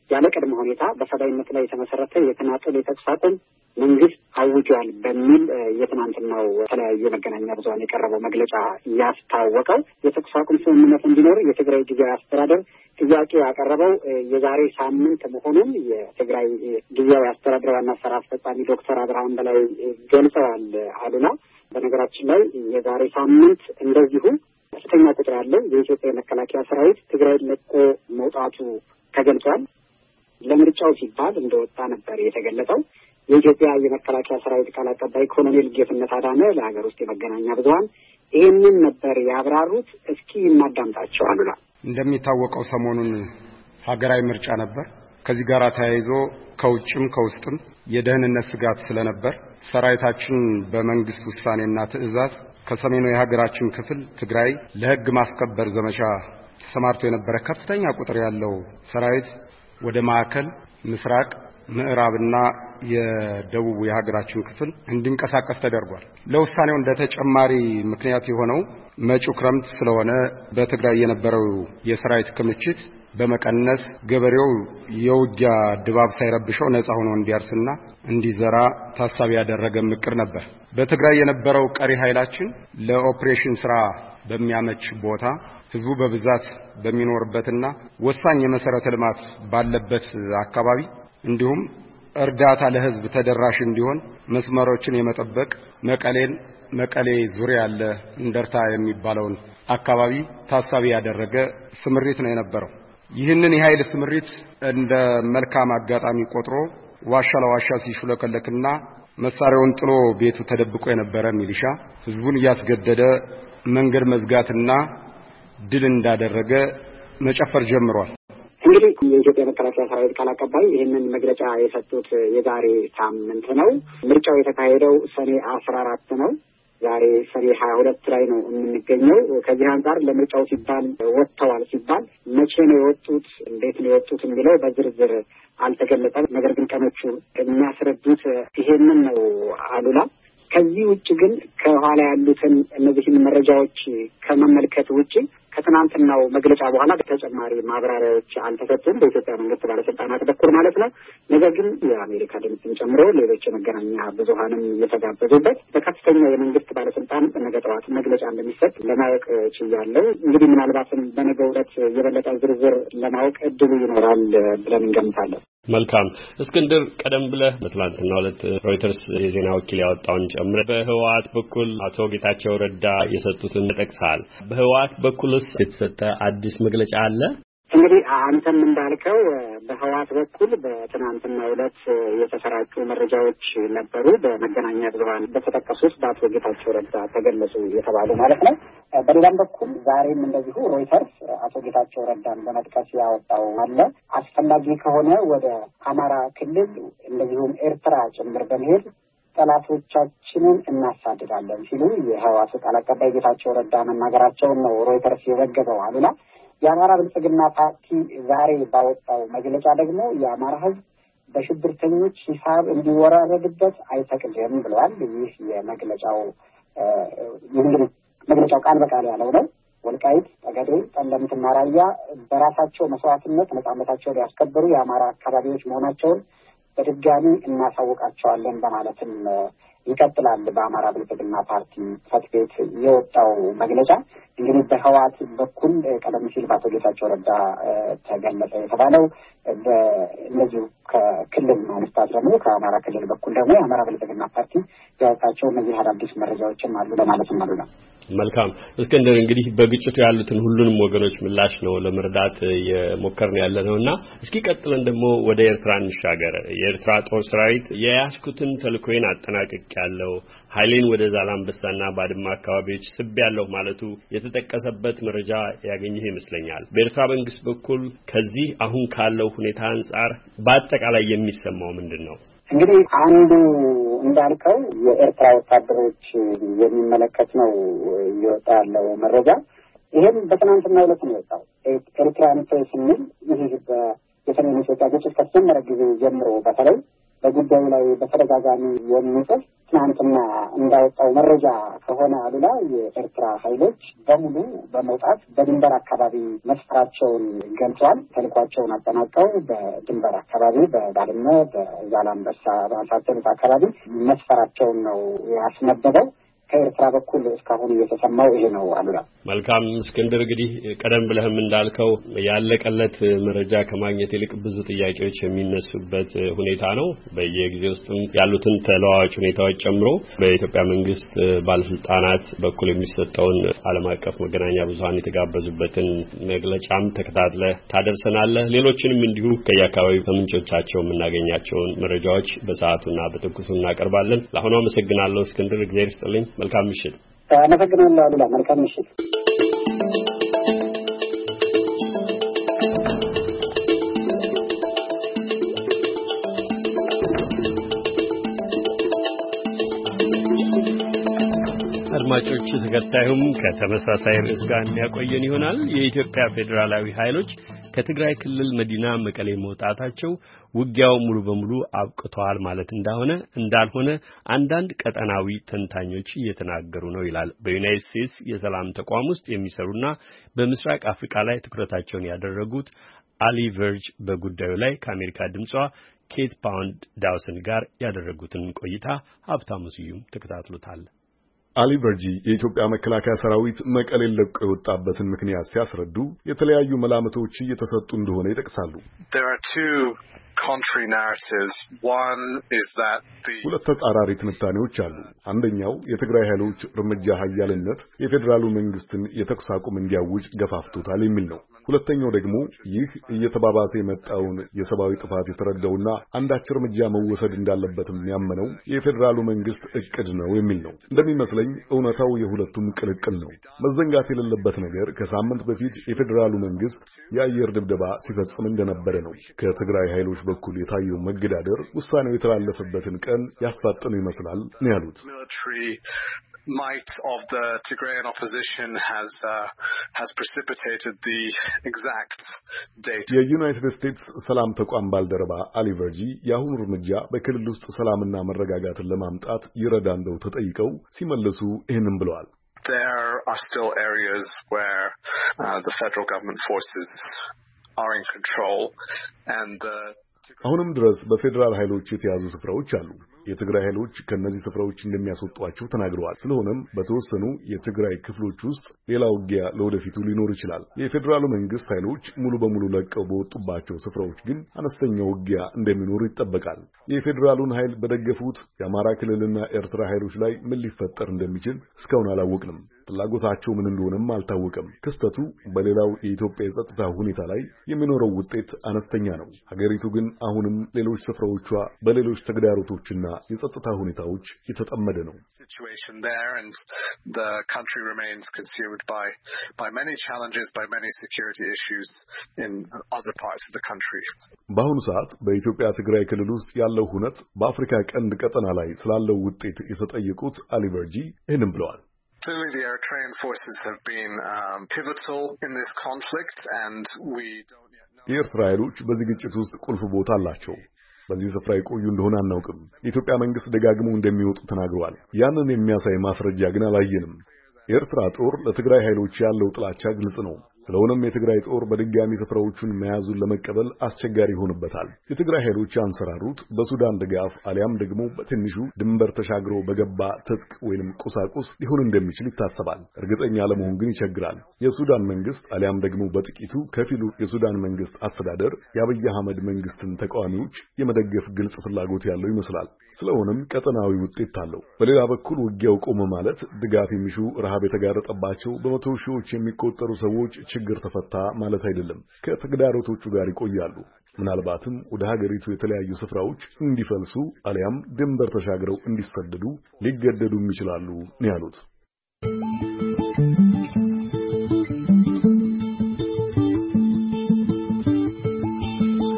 ያለ ቅድመ ሁኔታ በሰብአዊነት ላይ የተመሰረተ የተናጠል የተኩስ አቁም መንግስት አውጇል በሚል የትናንትናው የተለያዩ መገናኛ ብዙኃን የቀረበው መግለጫ ያስታወቀው የተኩስ አቁም ስምምነት እንዲኖር የትግራይ ጊዜያዊ አስተዳደር ጥያቄ ያቀረበው የዛሬ ሳምንት መሆኑን የትግራይ ጊዜያዊ አስተዳደር ዋና ስራ አስፈጻሚ ዶክተር አብርሃም በላይ ገልጸዋል። አሉላ በነገራችን ላይ የዛሬ ሳምንት እንደዚሁ ከፍተኛ ቁጥር ያለው የኢትዮጵያ መከላከያ ሰራዊት ትግራይ ለቆ መውጣቱ ተገልጿል። ለምርጫው ሲባል እንደወጣ ነበር የተገለጸው። የኢትዮጵያ የመከላከያ ሰራዊት ቃል አቀባይ ኮሎኔል ጌትነት አዳነ ለሀገር ውስጥ የመገናኛ ብዙኃን ይህንን ነበር ያብራሩት። እስኪ እናዳምጣቸው። አሉላ እንደሚታወቀው ሰሞኑን ሀገራዊ ምርጫ ነበር። ከዚህ ጋር ተያይዞ ከውጭም ከውስጥም የደህንነት ስጋት ስለነበር ሰራዊታችን በመንግስት ውሳኔና ትዕዛዝ ከሰሜኑ የሀገራችን ክፍል ትግራይ ለህግ ማስከበር ዘመቻ ተሰማርቶ የነበረ ከፍተኛ ቁጥር ያለው ሰራዊት ወደ ማዕከል ምስራቅ ምዕራብና የደቡብ የሀገራችን ክፍል እንዲንቀሳቀስ ተደርጓል። ለውሳኔው እንደተጨማሪ ምክንያት የሆነው መጪው ክረምት ስለሆነ በትግራይ የነበረው የሰራዊት ክምችት በመቀነስ ገበሬው የውጊያ ድባብ ሳይረብሸው ነፃ ሆኖ እንዲያርስና እንዲዘራ ታሳቢ ያደረገ ምክር ነበር። በትግራይ የነበረው ቀሪ ኃይላችን ለኦፕሬሽን ስራ በሚያመች ቦታ ህዝቡ በብዛት በሚኖርበትና ወሳኝ የመሰረተ ልማት ባለበት አካባቢ እንዲሁም እርዳታ ለህዝብ ተደራሽ እንዲሆን መስመሮችን የመጠበቅ መቀሌ ዙሪያ ያለ እንደርታ የሚባለውን አካባቢ ታሳቢ ያደረገ ስምሪት ነው የነበረው። ይህንን የኃይል ስምሪት እንደ መልካም አጋጣሚ ቆጥሮ ዋሻ ለዋሻ ሲሹለከለክና መሳሪያውን ጥሎ ቤቱ ተደብቆ የነበረ ሚሊሻ ህዝቡን እያስገደደ መንገድ መዝጋትና ድል እንዳደረገ መጨፈር ጀምሯል። እንግዲህ የኢትዮጵያ መከላከያ ሰራዊት ቃል አቀባይ ይህንን መግለጫ የሰጡት የዛሬ ሳምንት ነው። ምርጫው የተካሄደው ሰኔ 14 ነው። ዛሬ ሰኔ 22 ላይ ነው የምንገኘው። ከዚህ አንጻር ለምርጫው ሲባል ወጥተዋል ሲባል መቼ ነው የወጡት፣ እንዴት ነው የወጡት የሚለው በዝርዝር አልተገለጸም። ነገር ግን ቀኖቹ የሚያስረዱት ይሄንን ነው። አሉላ ከዚህ ውጭ ግን ከኋላ ያሉትን እነዚህን መረጃዎች ከመመልከት ውጭ ከትናንትናው መግለጫ በኋላ ተጨማሪ ማብራሪያዎች አልተሰጡም በኢትዮጵያ መንግስት ባለስልጣናት በኩል ማለት ነው። ነገር ግን የአሜሪካ ድምፅን ጨምሮ ሌሎች የመገናኛ ብዙኃንም እየተጋበዙበት በከፍተኛ የመንግስት ባለስልጣን ነገ ጠዋት መግለጫ እንደሚሰጥ ለማወቅ ችያለሁ። እንግዲህ ምናልባትም በነገው ዕለት የበለጠ ዝርዝር ለማወቅ እድሉ ይኖራል ብለን እንገምታለን። መልካም እስክንድር፣ ቀደም ብለህ በትላንትናው ዕለት ሮይተርስ የዜና ወኪል ያወጣውን ጨምረ በህወሓት በኩል አቶ ጌታቸው ረዳ የሰጡትን ጠቅሰሃል። በህወሓት በኩልስ የተሰጠ አዲስ መግለጫ አለ? እንግዲህ አንተም እንዳልከው በህወሓት በኩል በትናንትናው ዕለት የተሰራጩ መረጃዎች ነበሩ። በመገናኛ ብዙኃን በተጠቀሱት በአቶ ጌታቸው ረዳ ተገለጹ የተባሉ ማለት ነው። በሌላም በኩል ዛሬም እንደዚሁ ሮይተርስ አቶ ጌታቸው ረዳን በመጥቀስ ያወጣው አለ። አስፈላጊ ከሆነ ወደ አማራ ክልል እንደዚሁም ኤርትራ ጭምር በመሄድ ጠላቶቻችንን እናሳድዳለን ሲሉ የህወሓት ቃል አቀባይ ጌታቸው ረዳ መናገራቸውን ነው ሮይተርስ የዘገበው። አሉላ የአማራ ብልጽግና ፓርቲ ዛሬ ባወጣው መግለጫ ደግሞ የአማራ ህዝብ በሽብርተኞች ሂሳብ እንዲወራረድበት አይፈቅድም ብለዋል። ይህ የመግለጫው መግለጫው ቃል በቃል ያለው ነው። ወልቃይት፣ ጠገዴ፣ ጠለምትና ራያ በራሳቸው መስዋዕትነት ነጻነታቸውን ሊያስከብሩ የአማራ አካባቢዎች መሆናቸውን በድጋሚ እናሳውቃቸዋለን በማለትም ይቀጥላል። በአማራ ብልጽግና ፓርቲ ጽሕፈት ቤት የወጣው መግለጫ እንግዲህ በህወሓት በኩል ቀደም ሲል በአቶ ጌታቸው ረዳ ተገለጸ የተባለው በእነዚሁ ከክልል መንግስታት ደግሞ ከአማራ ክልል በኩል ደግሞ የአማራ ብልጽግና ፓርቲ ያወጣቸው እነዚህ አዳዲስ መረጃዎችም አሉ ለማለት ነው። መልካም እስክንድር፣ እንግዲህ በግጭቱ ያሉትን ሁሉንም ወገኖች ምላሽ ነው ለመርዳት የሞከርን ያለነውና እስኪ ቀጥለን ደግሞ ወደ ኤርትራ እንሻገር። የኤርትራ ጦር ሰራዊት የያዝኩትን ተልእኮዬን አጠናቅቄያለሁ፣ ኃይሌን ወደ ዛላምበሳና ባድማ አካባቢዎች ስቤያለሁ ማለቱ የተጠቀሰበት መረጃ ያገኘህ ይመስለኛል። በኤርትራ መንግስት በኩል ከዚህ አሁን ካለው ሁኔታ አንጻር በአጠቃላይ የሚሰማው ምንድን ነው? እንግዲህ አንዱ እንዳልከው የኤርትራ ወታደሮች የሚመለከት ነው እየወጣ ያለው መረጃ። ይህም በትናንትናው ዕለት ነው የወጣው። ኤርትራ ነጥብ ስንል ይህ በሰሜን ኢትዮጵያ ግጭት ከተጀመረ ጊዜ ጀምሮ በተለይ በጉዳዩ ላይ በተደጋጋሚ የሚጽፍ ትናንትና እንዳወጣው መረጃ ከሆነ አሉላ የኤርትራ ኃይሎች በሙሉ በመውጣት በድንበር አካባቢ መስፈራቸውን ገልጿል። ተልኳቸውን አጠናቀው በድንበር አካባቢ በባድመ በዛላምበሳ በመሳሰሉት አካባቢ መስፈራቸውን ነው ያስነበበው። ከኤርትራ በኩል እስካሁን እየተሰማው ይሄ ነው አሉላ። መልካም እስክንድር፣ እንግዲህ ቀደም ብለህም እንዳልከው ያለቀለት መረጃ ከማግኘት ይልቅ ብዙ ጥያቄዎች የሚነሱበት ሁኔታ ነው። በየጊዜው ውስጥም ያሉትን ተለዋዋጭ ሁኔታዎች ጨምሮ በኢትዮጵያ መንግስት ባለስልጣናት በኩል የሚሰጠውን ዓለም አቀፍ መገናኛ ብዙሃን የተጋበዙበትን መግለጫም ተከታትለህ ታደርሰናለህ። ሌሎችንም እንዲሁ ከየአካባቢው ከምንጮቻቸው የምናገኛቸውን መረጃዎች በሰዓቱና በትኩሱ እናቀርባለን። ለአሁኑ አመሰግናለሁ እስክንድር፣ እግዚአብሔር ይስጥልኝ። መልካም ምሽት። አመሰግናለሁ አሉላ። መልካም ምሽት። አድማጮች ተከታዩም ከተመሳሳይ ርዕስ ጋር የሚያቆየን ይሆናል። የኢትዮጵያ ፌዴራላዊ ኃይሎች ከትግራይ ክልል መዲና መቀሌ መውጣታቸው ውጊያው ሙሉ በሙሉ አብቅቷል ማለት እንዳልሆነ አንዳንድ ቀጠናዊ ተንታኞች እየተናገሩ ነው ይላል በዩናይትድ ስቴትስ የሰላም ተቋም ውስጥ የሚሰሩና በምስራቅ አፍሪካ ላይ ትኩረታቸውን ያደረጉት አሊ ቨርጅ በጉዳዩ ላይ ከአሜሪካ ድምጿ ኬት ፓውንድ ዳውሰን ጋር ያደረጉትን ቆይታ ሀብታሙ ስዩም ተከታትሎታል። አሊ ቨርጂ የኢትዮጵያ መከላከያ ሰራዊት መቀሌን ለቆ የወጣበትን ምክንያት ሲያስረዱ የተለያዩ መላምቶች እየተሰጡ እንደሆነ ይጠቅሳሉ። ሁለት ተጻራሪ ትንታኔዎች አሉ። አንደኛው የትግራይ ኃይሎች እርምጃ ኃያልነት የፌዴራሉ መንግስትን የተኩስ አቁም እንዲያውጅ ገፋፍቶታል የሚል ነው። ሁለተኛው ደግሞ ይህ እየተባባሰ የመጣውን የሰብአዊ ጥፋት የተረዳውና አንዳች እርምጃ መወሰድ እንዳለበትም ያመነው የፌዴራሉ መንግስት እቅድ ነው የሚል ነው። እንደሚመስለኝ እውነታው የሁለቱም ቅልቅል ነው። መዘንጋት የሌለበት ነገር ከሳምንት በፊት የፌዴራሉ መንግስት የአየር ድብደባ ሲፈጽም እንደነበረ ነው። ከትግራይ ኃይሎች በኩል የታየው መገዳደር ውሳኔው የተላለፈበትን ቀን ያፋጠነው ይመስላል ነው ያሉት። might of the Tigrayan opposition has precipitated the exact date. የዩናይትድ ስቴትስ ሰላም ተቋም ባልደረባ አሊ ቨርጂ የአሁኑ እርምጃ በክልል ውስጥ ሰላምና መረጋጋትን ለማምጣት ይረዳ እንደው ተጠይቀው ሲመልሱ ይህንን ብለዋል። There are still areas where the federal government forces are in control and አሁንም ድረስ በፌዴራል ኃይሎች የተያዙ ስፍራዎች አሉ። የትግራይ ኃይሎች ከነዚህ ስፍራዎች እንደሚያስወጧቸው ተናግረዋል። ስለሆነም በተወሰኑ የትግራይ ክፍሎች ውስጥ ሌላ ውጊያ ለወደፊቱ ሊኖር ይችላል። የፌዴራሉ መንግስት ኃይሎች ሙሉ በሙሉ ለቀው በወጡባቸው ስፍራዎች ግን አነስተኛ ውጊያ እንደሚኖር ይጠበቃል። የፌዴራሉን ኃይል በደገፉት የአማራ ክልልና ኤርትራ ኃይሎች ላይ ምን ሊፈጠር እንደሚችል እስካሁን አላወቅንም። ፍላጎታቸው ምን እንደሆነም አልታወቀም። ክስተቱ በሌላው የኢትዮጵያ የጸጥታ ሁኔታ ላይ የሚኖረው ውጤት አነስተኛ ነው። ሀገሪቱ ግን አሁንም ሌሎች ስፍራዎቿ በሌሎች ተግዳሮቶችና የጸጥታ ሁኔታዎች የተጠመደ ነው። በአሁኑ ሰዓት በኢትዮጵያ ትግራይ ክልል ውስጥ ያለው ሁነት በአፍሪካ ቀንድ ቀጠና ላይ ስላለው ውጤት የተጠየቁት አሊ ቨርጂ ይህንን ብለዋል። Clearly, the Eritrean forces have been pivotal in this conflict, and we don't yet know. የኤርትራ ኃይሎች በዚህ ግጭት ውስጥ ቁልፍ ቦታ አላቸው። በዚህ ስፍራ የቆዩ እንደሆነ አናውቅም። የኢትዮጵያ መንግስት ደጋግመው እንደሚወጡ ተናግረዋል። ያንን የሚያሳይ ማስረጃ ግን አላየንም። የኤርትራ ጦር ለትግራይ ኃይሎች ያለው ጥላቻ ግልጽ ነው። ስለሆነም የትግራይ ጦር በድጋሚ ስፍራዎቹን መያዙን ለመቀበል አስቸጋሪ ይሆንበታል። የትግራይ ኃይሎች አንሰራሩት በሱዳን ድጋፍ አሊያም ደግሞ በትንሹ ድንበር ተሻግሮ በገባ ትጥቅ ወይንም ቁሳቁስ ሊሆን እንደሚችል ይታሰባል። እርግጠኛ ለመሆን ግን ይቸግራል። የሱዳን መንግስት አሊያም ደግሞ በጥቂቱ ከፊሉ የሱዳን መንግስት አስተዳደር የአብይ አህመድ መንግስትን ተቃዋሚዎች የመደገፍ ግልጽ ፍላጎት ያለው ይመስላል። ስለሆነም ቀጠናዊ ውጤት አለው። በሌላ በኩል ውጊያው ቆመ ማለት ድጋፍ የሚሹ ረሃብ የተጋረጠባቸው በመቶ ሺዎች የሚቆጠሩ ሰዎች ችግር ተፈታ ማለት አይደለም። ከተግዳሮቶቹ ጋር ይቆያሉ። ምናልባትም ወደ ሀገሪቱ የተለያዩ ስፍራዎች እንዲፈልሱ አሊያም ድንበር ተሻግረው እንዲሰደዱ ሊገደዱም ይችላሉ ነው ያሉት።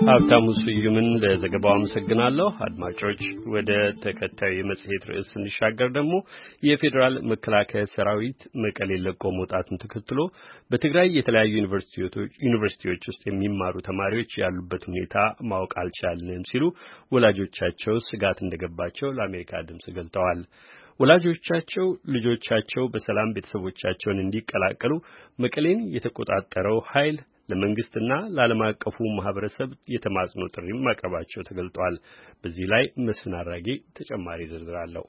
ሀብታሙ ስዩምን ለዘገባው አመሰግናለሁ። አድማጮች ወደ ተከታዩ የመጽሔት ርዕስ እንሻገር ደግሞ የፌዴራል መከላከያ ሰራዊት መቀሌ ለቆ መውጣቱን ተከትሎ በትግራይ የተለያዩ ዩኒቨርሲቲዎች ውስጥ የሚማሩ ተማሪዎች ያሉበት ሁኔታ ማወቅ አልቻልንም ሲሉ ወላጆቻቸው ስጋት እንደገባቸው ለአሜሪካ ድምጽ ገልጠዋል። ወላጆቻቸው ልጆቻቸው በሰላም ቤተሰቦቻቸውን እንዲቀላቀሉ መቀሌን የተቆጣጠረው ኃይል ለመንግስትና ለዓለም አቀፉ ማህበረሰብ የተማጽኖ ጥሪ ማቅረባቸው ተገልጧል። በዚህ ላይ መስፍን አራጌ ተጨማሪ ዝርዝር አለው።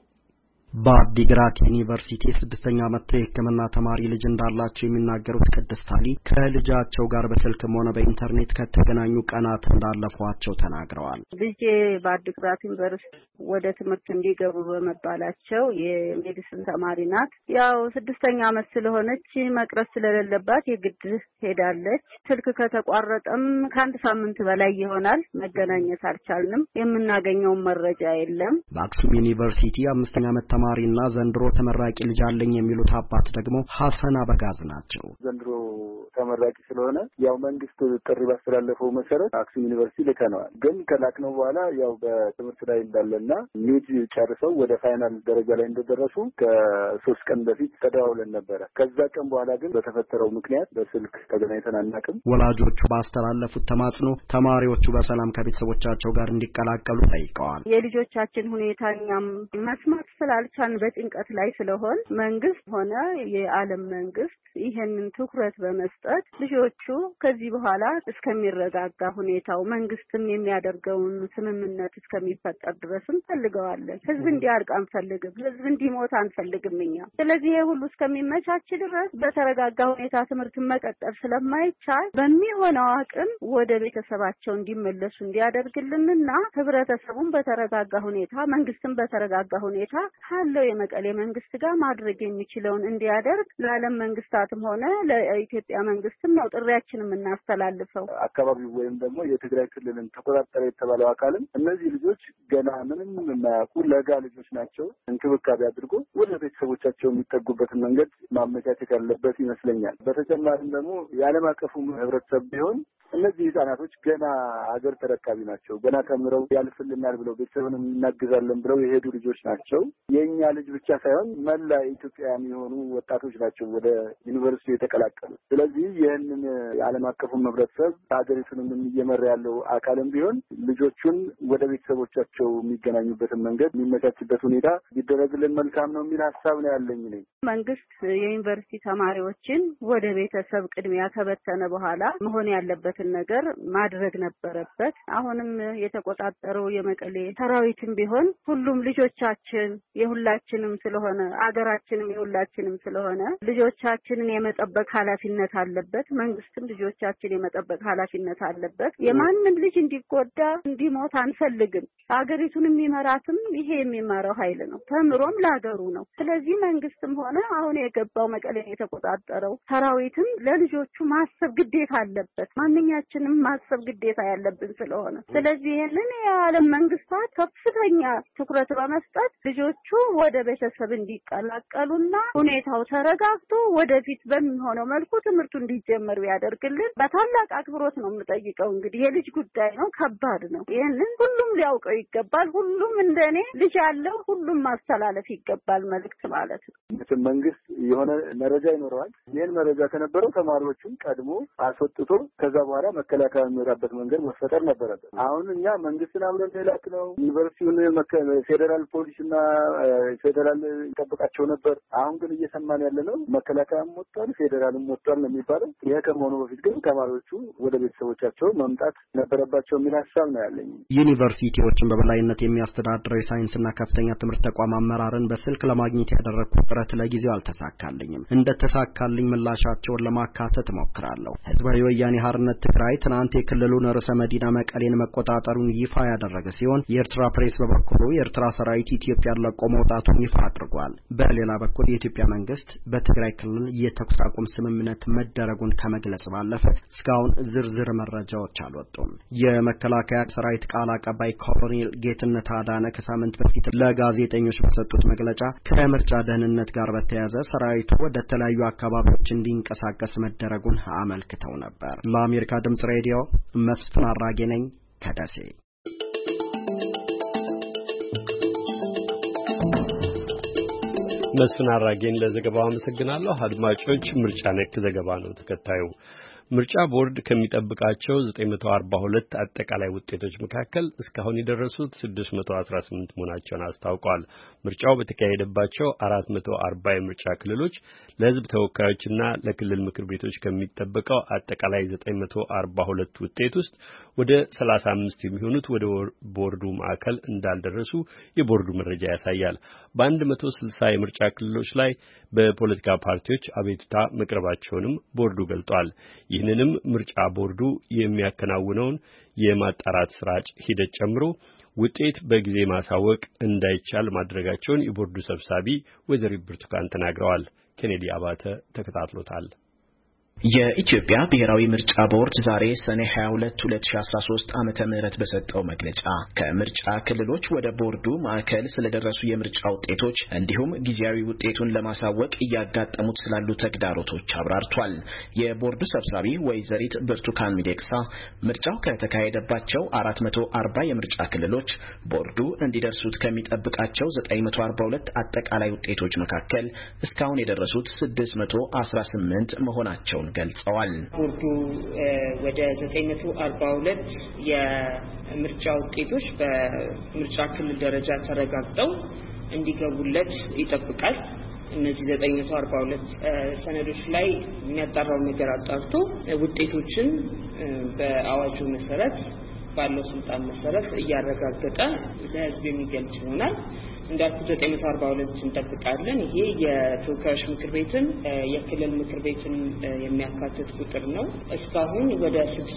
በአዲግራት ዩኒቨርሲቲ 6ኛ ዓመት የሕክምና ተማሪ ልጅ እንዳላቸው የሚናገሩት ቅድስት አሊ ከልጃቸው ጋር በስልክም ሆነ በኢንተርኔት ከተገናኙ ቀናት እንዳለፏቸው ተናግረዋል። ልጄ በአዲግራት ዩኒቨርሲቲ ወደ ትምህርት እንዲገቡ በመባላቸው የሜዲሲን ተማሪ ናት። ያው 6ኛ ዓመት ስለሆነች መቅረት ስለሌለባት የግድ ሄዳለች። ስልክ ከተቋረጠም ከአንድ ሳምንት በላይ ይሆናል። መገናኘት አልቻልንም። የምናገኘው መረጃ የለም። በአክሱም ዩኒቨርሲቲ 5ኛ ዓመት ተማሪና ዘንድሮ ተመራቂ ልጅ አለኝ የሚሉት አባት ደግሞ ሐሰን አበጋዝ ናቸው። ዘንድሮ ተመራቂ ስለሆነ ያው መንግስት ጥሪ ባስተላለፈው መሰረት አክሱም ዩኒቨርሲቲ ልከነዋል። ግን ከላክነው በኋላ ያው በትምህርት ላይ እንዳለና ሚድ ጨርሰው ወደ ፋይናል ደረጃ ላይ እንደደረሱ ከ3 ቀን በፊት ተደዋውለን ነበረ። ከዛ ቀን በኋላ ግን በተፈጠረው ምክንያት በስልክ ተገናኝተን አናውቅም። ወላጆቹ ባስተላለፉት ተማጽኖ ተማሪዎቹ በሰላም ከቤተሰቦቻቸው ጋር እንዲቀላቀሉ ጠይቀዋል። የልጆቻችን ሁኔታ እኛም መስማት ስላልቻልን በጭንቀት ላይ ስለሆን መንግስት ሆነ የዓለም መንግስት ይሄንን ትኩረት በመስጠት ልጆቹ ከዚህ በኋላ እስከሚረጋጋ ሁኔታው መንግስትም የሚያደርገውን ስምምነት እስከሚፈጠር ድረስ እንፈልገዋለን። ህዝብ እንዲያርቅ አንፈልግም። ህዝብ እንዲሞት አንፈልግም እኛ። ስለዚህ ይሄ ሁሉ እስከሚመቻች ድረስ በተረጋጋ ሁኔታ ትምህርትን መቀጠል ስለማይቻል በሚሆነው አቅም ወደ ቤተሰባቸው እንዲመለሱ እንዲያደርግልንና ህብረተሰቡን በተረጋጋ ሁኔታ መንግስትም በተረጋጋ ሁኔታ ካለው የመቀሌ መንግስት ጋር ማድረግ የሚችለውን እንዲያደርግ ለዓለም መንግስታትም ሆነ ለኢትዮጵያ መንግስትም ነው ጥሪያችንን የምናስተላልፈው። አካባቢው ወይም ደግሞ የትግራይ ክልልን ተቆጣጠረ የተባለው አካልም እነዚህ ልጆች ገና ምንም የማያውቁ ለጋ ልጆች ናቸው፣ እንክብካቤ አድርጎ ወደ ቤተሰቦቻቸው የሚጠጉበትን መንገድ ማመቻቸት ያለበት ይመስለኛል። በተጨማሪም ደግሞ የዓለም አቀፉ ህብረተሰብ ቢሆን እነዚህ ህጻናቶች ገና ሀገር ተረካቢ ናቸው። ገና ተምረው ያልፍልናል ብለው ቤተሰብን እናግዛለን ብለው የሄዱ ልጆች ናቸው። የኛ ልጅ ብቻ ሳይሆን መላ ኢትዮጵያውያን የሆኑ ወጣቶች ናቸው ወደ ዩኒቨርሲቲ የተቀላቀሉ። ስለዚህ ይህንን የዓለም አቀፉ ህብረተሰብ ሀገሪቱንም እየመራ ያለው አካልም ቢሆን ልጆቹን ወደ ቤተሰቦቻቸው የሚገናኙበትን መንገድ የሚመቻችበት ሁኔታ ቢደረግልን መልካም ነው የሚል ሀሳብ ነው ያለኝ ነኝ። መንግስት የዩኒቨርሲቲ ተማሪዎችን ወደ ቤተሰብ ቅድሚያ ከበተነ በኋላ መሆን ያለበትን ነገር ማድረግ ነበረበት። አሁንም የተቆጣጠረው የመቀሌ ሰራዊትም ቢሆን ሁሉም ልጆቻችን የሁላችንም ስለሆነ አገራችንም የሁላችንም ስለሆነ ልጆቻችንን የመጠበቅ ኃላፊነት አለበት። መንግስትም ልጆቻችን የመጠበቅ ኃላፊነት አለበት። የማንም ልጅ እንዲጎዳ እንዲሞት አንፈልግም። ሀገሪቱን የሚመራትም ይሄ የሚመራው ኃይል ነው። ተምሮም ለሀገሩ ነው። ስለዚህ መንግስትም ሆነ አሁን የገባው መቀሌ የተቆጣጠረው ሰራዊትም ለልጆቹ ማሰብ ግዴታ አለበት። ማንኛችንም ማሰብ ግዴታ ያለብን ስለሆነ ስለዚህ ይሄንን የዓለም መንግስታት ከፍተኛ ትኩረት በመስጠት ልጆቹ ወደ ቤተሰብ እንዲቀላቀሉና ሁኔታው ተረጋግቶ ወደፊት በሚሆነው መልኩ ትምህርቱ እንዲጀመር ያደርግልን በታላቅ አክብሮት ነው የምጠይቀው። እንግዲህ የልጅ ጉዳይ ነው፣ ከባድ ነው። ይሄንን ሁሉም ሊያውቀው ይገባል። ሁሉም እንደኔ ልጅ ያለው ሁሉም ማስተላለፍ ይገባል መልእክት ማለት ነው። መንግስት የሆነ መረጃ ይኖረዋል። ይሄን መረጃ ከነበረው ተማሪዎቹን ቀድሞ አስወጥቶ ከዛ በኋላ መከላከያ የሚወጣበት መንገድ መፈጠር ነበረበት። አሁን እኛ መንግስትን አብረን ሌላክ ነው ዩኒቨርሲቲውን ፌዴራል ፖሊስና ፌዴራል ይጠብቃቸው ነበር። አሁን ግን እየሰማን ያለ ነው መከላከያም ወጥቷል፣ ፌዴራልም ወጥቷል ነው የሚባለው። ይሄ ከመሆኑ በፊት ግን ተማሪዎቹ ወደ ቤተሰቦቻቸው መምጣት ነበረባቸው የሚል ሀሳብ ነው ያለኝ። ዩኒቨርሲቲዎችን በበላይነት የሚያስተዳድረው የሳይንስና ከፍተኛ ትምህርት ተቋም አመራርን በስልክ ለማግኘት ያደረኩት ጥረት ለጊዜው አልተሳካልኝም። እንደተሳካልኝ ምላሻቸውን ለማካተት ሞክራለሁ። ህዝባዊ ወያኔ ሓርነት ትግራይ ትናንት የክልሉን ርዕሰ መዲና መቀሌን መቆጣጠሩን ይፋ ያደረገ ሲሆን የኤርትራ ፕሬስ በበኩሉ የኤርትራ ሰራዊት ኢትዮጵያን ለቆ መውጣቱን ይፋ አድርጓል። በሌላ በኩል የኢትዮጵያ መንግስት በትግራይ ክልል የተኩስ አቁም ስምምነት መደረጉን ከመግለጽ ባለፈ እስካሁን ዝርዝር መረጃዎች አልወጡም። የመከላከያ ሰራዊት ቃል አቀባይ ኮሎኔል ጌትነት አዳነ ከሳምንት በፊት ለጋዜጠኞች በሰጡት መግለጫ ከምርጫ ደህንነት ጋር በተያያዘ ሰራዊቱ ወደ ተለያዩ አካባቢዎች እንዲንቀሳቀስ መደረጉን አመልክተው ነበር። ለአሜሪካ ድምጽ ሬዲዮ መስፍን አራጌ ነኝ ከደሴ። መስፍን አራጌን ለዘገባው አመሰግናለሁ። አድማጮች፣ ምርጫ ነክ ዘገባ ነው ተከታዩ። ምርጫ ቦርድ ከሚጠብቃቸው 942 አጠቃላይ ውጤቶች መካከል እስካሁን የደረሱት 618 መሆናቸውን አስታውቋል። ምርጫው በተካሄደባቸው 440 የምርጫ ክልሎች ለሕዝብ ተወካዮችና ለክልል ምክር ቤቶች ከሚጠበቀው አጠቃላይ 942 ውጤት ውስጥ ወደ 35 የሚሆኑት ወደ ቦርዱ ማዕከል እንዳልደረሱ የቦርዱ መረጃ ያሳያል። በ160 የምርጫ ክልሎች ላይ በፖለቲካ ፓርቲዎች አቤቱታ መቅረባቸውንም ቦርዱ ገልጧል። ይህንንም ምርጫ ቦርዱ የሚያከናውነውን የማጣራት ስራጭ ሂደት ጨምሮ ውጤት በጊዜ ማሳወቅ እንዳይቻል ማድረጋቸውን የቦርዱ ሰብሳቢ ወይዘሪት ብርቱካን ተናግረዋል። ኬኔዲ አባተ ተከታትሎታል። የኢትዮጵያ ብሔራዊ ምርጫ ቦርድ ዛሬ ሰኔ 22 2013 ዓመተ ምህረት በሰጠው መግለጫ ከምርጫ ክልሎች ወደ ቦርዱ ማዕከል ስለደረሱ የምርጫ ውጤቶች እንዲሁም ጊዜያዊ ውጤቱን ለማሳወቅ እያጋጠሙት ስላሉ ተግዳሮቶች አብራርቷል። የቦርዱ ሰብሳቢ ወይዘሪት ብርቱካን ሚደቅሳ ምርጫው ከተካሄደባቸው 440 የምርጫ ክልሎች ቦርዱ እንዲደርሱት ከሚጠብቃቸው 942 አጠቃላይ ውጤቶች መካከል እስካሁን የደረሱት 618 መሆናቸው ገልጸዋል። ቦርዱ ወደ 942 የምርጫ ውጤቶች በምርጫ ክልል ደረጃ ተረጋግጠው እንዲገቡለት ይጠብቃል። እነዚህ 942 ሰነዶች ላይ የሚያጣራው ነገር አጣርቶ ውጤቶችን በአዋጁ መሰረት ባለው ስልጣን መሰረት እያረጋገጠ ለሕዝብ የሚገልጽ ይሆናል። እንዳልኩ 942 እንጠብቃለን። ይሄ የተወካዮች ምክር ቤትን የክልል ምክር ቤትን የሚያካትት ቁጥር ነው። እስካሁን ወደ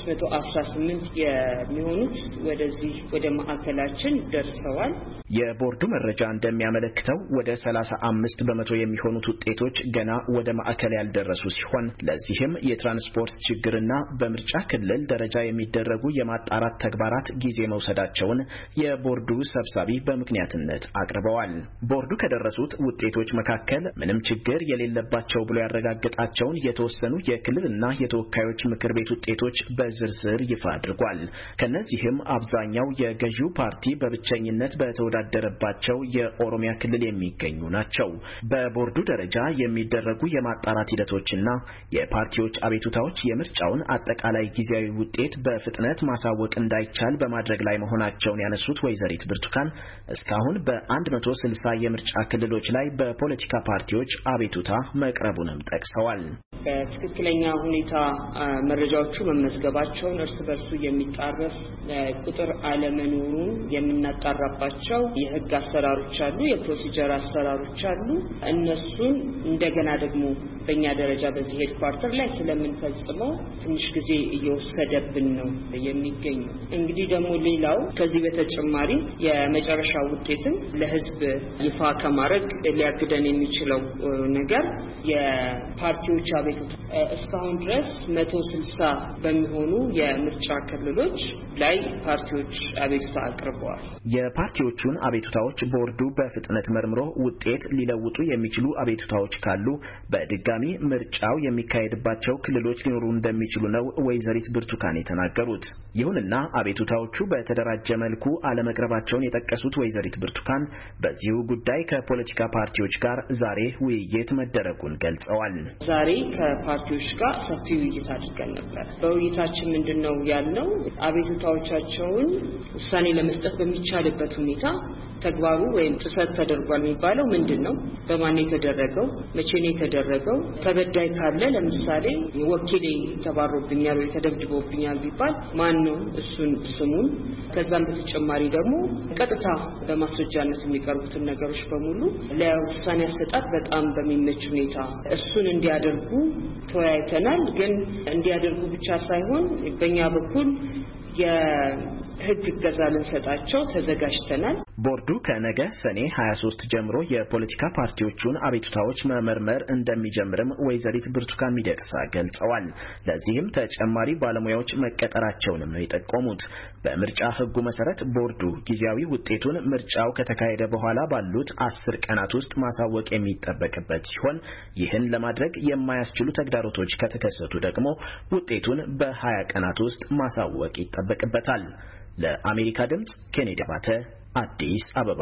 618 የሚሆኑት ወደዚህ ወደ ማዕከላችን ደርሰዋል። የቦርዱ መረጃ እንደሚያመለክተው ወደ 35 በመቶ የሚሆኑት ውጤቶች ገና ወደ ማዕከል ያልደረሱ ሲሆን ለዚህም የትራንስፖርት ችግርና በምርጫ ክልል ደረጃ የሚደረጉ የማጣራት ተግባራት ጊዜ መውሰዳቸውን የቦርዱ ሰብሳቢ በምክንያትነት አቅርበዋል። ቦርዱ ከደረሱት ውጤቶች መካከል ምንም ችግር የሌለባቸው ብሎ ያረጋገጣቸውን የተወሰኑ የክልልና የተወካዮች ምክር ቤት ውጤቶች በዝርዝር ይፋ አድርጓል። ከነዚህም አብዛኛው የገዢው ፓርቲ በብቸኝነት በተወዳደረባቸው የኦሮሚያ ክልል የሚገኙ ናቸው። በቦርዱ ደረጃ የሚደረጉ የማጣራት ሂደቶችና የፓርቲዎች አቤቱታዎች የምርጫውን አጠቃላይ ጊዜያዊ ውጤት በፍጥነት ማሳወቅ እንዳይቻል በማድረግ ላይ መሆናቸውን ያነሱት ወይዘሪት ብርቱካን እስካሁን በ160 የምርጫ ክልሎች ላይ በፖለቲካ ፓርቲዎች አቤቱታ መቅረቡንም ጠቅሰዋል። በትክክለኛ ሁኔታ መረጃዎቹ መመዝገባቸውን እርስ በርሱ የሚጣረስ ቁጥር አለመኖሩን የምናጣራባቸው የሕግ አሰራሮች አሉ፣ የፕሮሲጀር አሰራሮች አሉ። እነሱን እንደገና ደግሞ በእኛ ደረጃ በዚህ ሄድኳርተር ላይ ስለምንፈጽመው ትንሽ ጊዜ እየወሰደብን ነው የሚገኘው። እንግዲህ ደግሞ ሌላው ከዚህ በተጨማሪ የመጨረሻ ውጤትን ለሕዝብ ይፋ ከማድረግ ሊያግደን የሚችለው ነገር የፓርቲዎች አቤቱታ እስካሁን ድረስ 160 በሚሆኑ የምርጫ ክልሎች ላይ ፓርቲዎች አቤቱታ አቅርበዋል። የፓርቲዎቹን አቤቱታዎች ቦርዱ በፍጥነት መርምሮ ውጤት ሊለውጡ የሚችሉ አቤቱታዎች ካሉ በድጋሚ ምርጫው የሚካሄድባቸው ክልሎች ሊኖሩ እንደሚችሉ ነው ወይዘሪት ብርቱካን የተናገሩት። ይሁንና አቤቱታዎቹ በተደራጀ መልኩ አለመቅረባቸውን የጠቀሱት ወይዘሪት ብርቱካን በዚሁ ጉዳይ ከፖለቲካ ፓርቲዎች ጋር ዛሬ ውይይት መደረጉን ገልጸዋል። ዛሬ ከፓርቲዎች ጋር ሰፊ ውይይት አድርገን ነበር። በውይይታችን ምንድነው ያልነው? አቤቱታዎቻቸውን ውሳኔ ለመስጠት በሚቻልበት ሁኔታ ተግባሩ ወይም ጥሰት ተደርጓል የሚባለው ምንድነው? በማን የተደረገው? መቼ ነው የተደረገው? ተበዳይ ካለ ለምሳሌ ወኪሌ ተባሮብኛል ወይ ተደብድቦብኛል ቢባል ማን ነው? እሱን ስሙን። ከዛም በተጨማሪ ደግሞ ቀጥታ በማስረጃነት የሚቀርቡትን ነገሮች በሙሉ ለውሳኔ አሰጣጥ በጣም በሚመች ሁኔታ እሱን እንዲያደርጉ ተወያይተናል። ግን እንዲያደርጉ ብቻ ሳይሆን በእኛ በኩል የሕግ እገዛ ልንሰጣቸው ተዘጋጅተናል። ቦርዱ ከነገ ሰኔ 23 ጀምሮ የፖለቲካ ፓርቲዎቹን አቤቱታዎች መመርመር እንደሚጀምርም ወይዘሪት ብርቱካን ሚደቅሳ ገልጸዋል። ለዚህም ተጨማሪ ባለሙያዎች መቀጠራቸውንም ነው የጠቆሙት። በምርጫ ሕጉ መሰረት ቦርዱ ጊዜያዊ ውጤቱን ምርጫው ከተካሄደ በኋላ ባሉት 10 ቀናት ውስጥ ማሳወቅ የሚጠበቅበት ሲሆን ይህን ለማድረግ የማያስችሉ ተግዳሮቶች ከተከሰቱ ደግሞ ውጤቱን በ20 ቀናት ውስጥ ማሳወቅ ይጠበቅበታል። ለአሜሪካ ድምጽ ኬኔዲ አባተ አዲስ አበባ።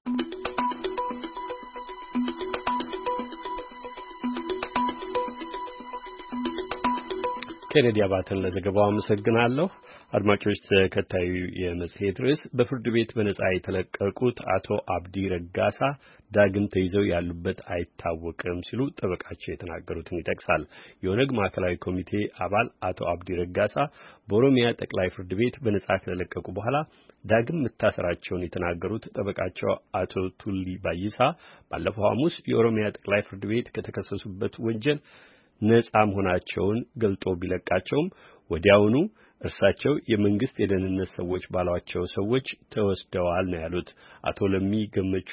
ኬኔዲ አባተን ለዘገባው አመሰግናለሁ። አድማጮች ተከታዩ የመጽሔት ርዕስ በፍርድ ቤት በነጻ የተለቀቁት አቶ አብዲ ረጋሳ ዳግም ተይዘው ያሉበት አይታወቅም ሲሉ ጠበቃቸው የተናገሩትን ይጠቅሳል። የኦነግ ማዕከላዊ ኮሚቴ አባል አቶ አብዲ ረጋሳ በኦሮሚያ ጠቅላይ ፍርድ ቤት በነጻ ከተለቀቁ በኋላ ዳግም መታሰራቸውን የተናገሩት ጠበቃቸው አቶ ቱሊ ባይሳ ባለፈው ሐሙስ የኦሮሚያ ጠቅላይ ፍርድ ቤት ከተከሰሱበት ወንጀል ነጻ መሆናቸውን ገልጦ ቢለቃቸውም ወዲያውኑ እርሳቸው የመንግስት የደህንነት ሰዎች ባሏቸው ሰዎች ተወስደዋል ነው ያሉት። አቶ ለሚ ገመቹ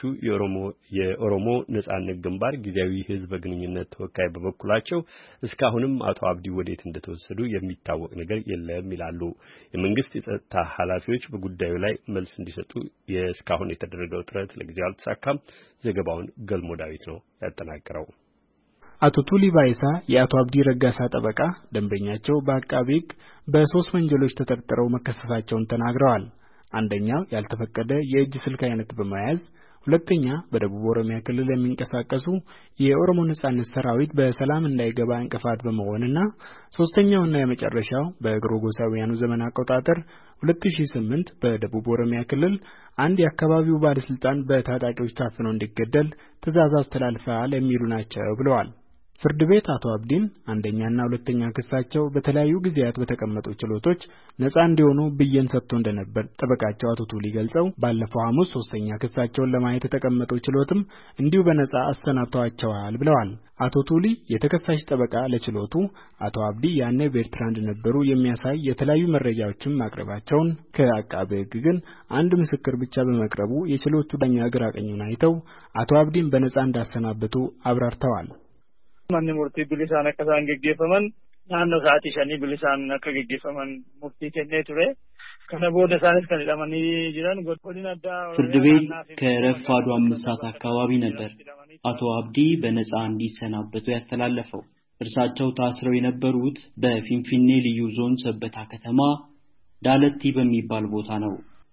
የኦሮሞ ነጻነት ግንባር ጊዜያዊ ህዝብ ግንኙነት ተወካይ በበኩላቸው እስካሁንም አቶ አብዲ ወዴት እንደተወሰዱ የሚታወቅ ነገር የለም ይላሉ። የመንግስት የጸጥታ ኃላፊዎች በጉዳዩ ላይ መልስ እንዲሰጡ እስካሁን የተደረገው ጥረት ለጊዜው አልተሳካም። ዘገባውን ገልሞ ዳዊት ነው ያጠናቀረው። አቶ ቱሊ ባይሳ የአቶ አብዲ ረጋሳ ጠበቃ ደንበኛቸው በአቃቤ ሕግ በ3 ወንጀሎች ተጠርጥረው መከሰሳቸውን ተናግረዋል። አንደኛው ያልተፈቀደ የእጅ ስልክ አይነት በመያዝ፣ ሁለተኛ በደቡብ ኦሮሚያ ክልል የሚንቀሳቀሱ የኦሮሞ ነጻነት ሰራዊት በሰላም እንዳይገባ እንቅፋት በመሆንና ሶስተኛውና የመጨረሻው በግሮጎሳውያኑ ዘመን አቆጣጠር 2008 በደቡብ ኦሮሚያ ክልል አንድ የአካባቢው ባለስልጣን በታጣቂዎች ታፍኖ እንዲገደል ትዕዛዝ አስተላልፈዋል የሚሉ ናቸው ብለዋል። ፍርድ ቤት አቶ አብዲን አንደኛና ሁለተኛ ክሳቸው በተለያዩ ጊዜያት በተቀመጡ ችሎቶች ነጻ እንዲሆኑ ብይን ሰጥቶ እንደነበር ጠበቃቸው አቶ ቱሊ ገልጸው ባለፈው ሐሙስ ሶስተኛ ክሳቸውን ለማየት የተቀመጠው ችሎትም እንዲሁ በነጻ አሰናብተዋቸዋል ብለዋል። አቶ ቱሊ የተከሳሽ ጠበቃ ለችሎቱ አቶ አብዲ ያኔ በኤርትራ እንደነበሩ የሚያሳይ የተለያዩ መረጃዎችን ማቅረባቸውን፣ ከአቃቤ ሕግ ግን አንድ ምስክር ብቻ በመቅረቡ የችሎቱ ዳኛ ግራ ቀኙን አይተው አቶ አብዲን በነጻ እንዳሰናበቱ አብራርተዋል። manni murtii bilisaan akka isaan geggeeffaman naannoo sa'aatii 5 bilisaan akka geggeeffaman murtii kennee ture. kana booda isaanis kan hidhamanii jiran godina addaa ፍርድ ቤት ከረፋዱ 5 ሰዓት አካባቢ ነበር አቶ አብዲ በነጻ እንዲሰናበቱ ያስተላለፈው። እርሳቸው ታስረው የነበሩት በፊንፊኔ ልዩ ዞን ሰበታ ከተማ ዳለቲ በሚባል ቦታ ነው።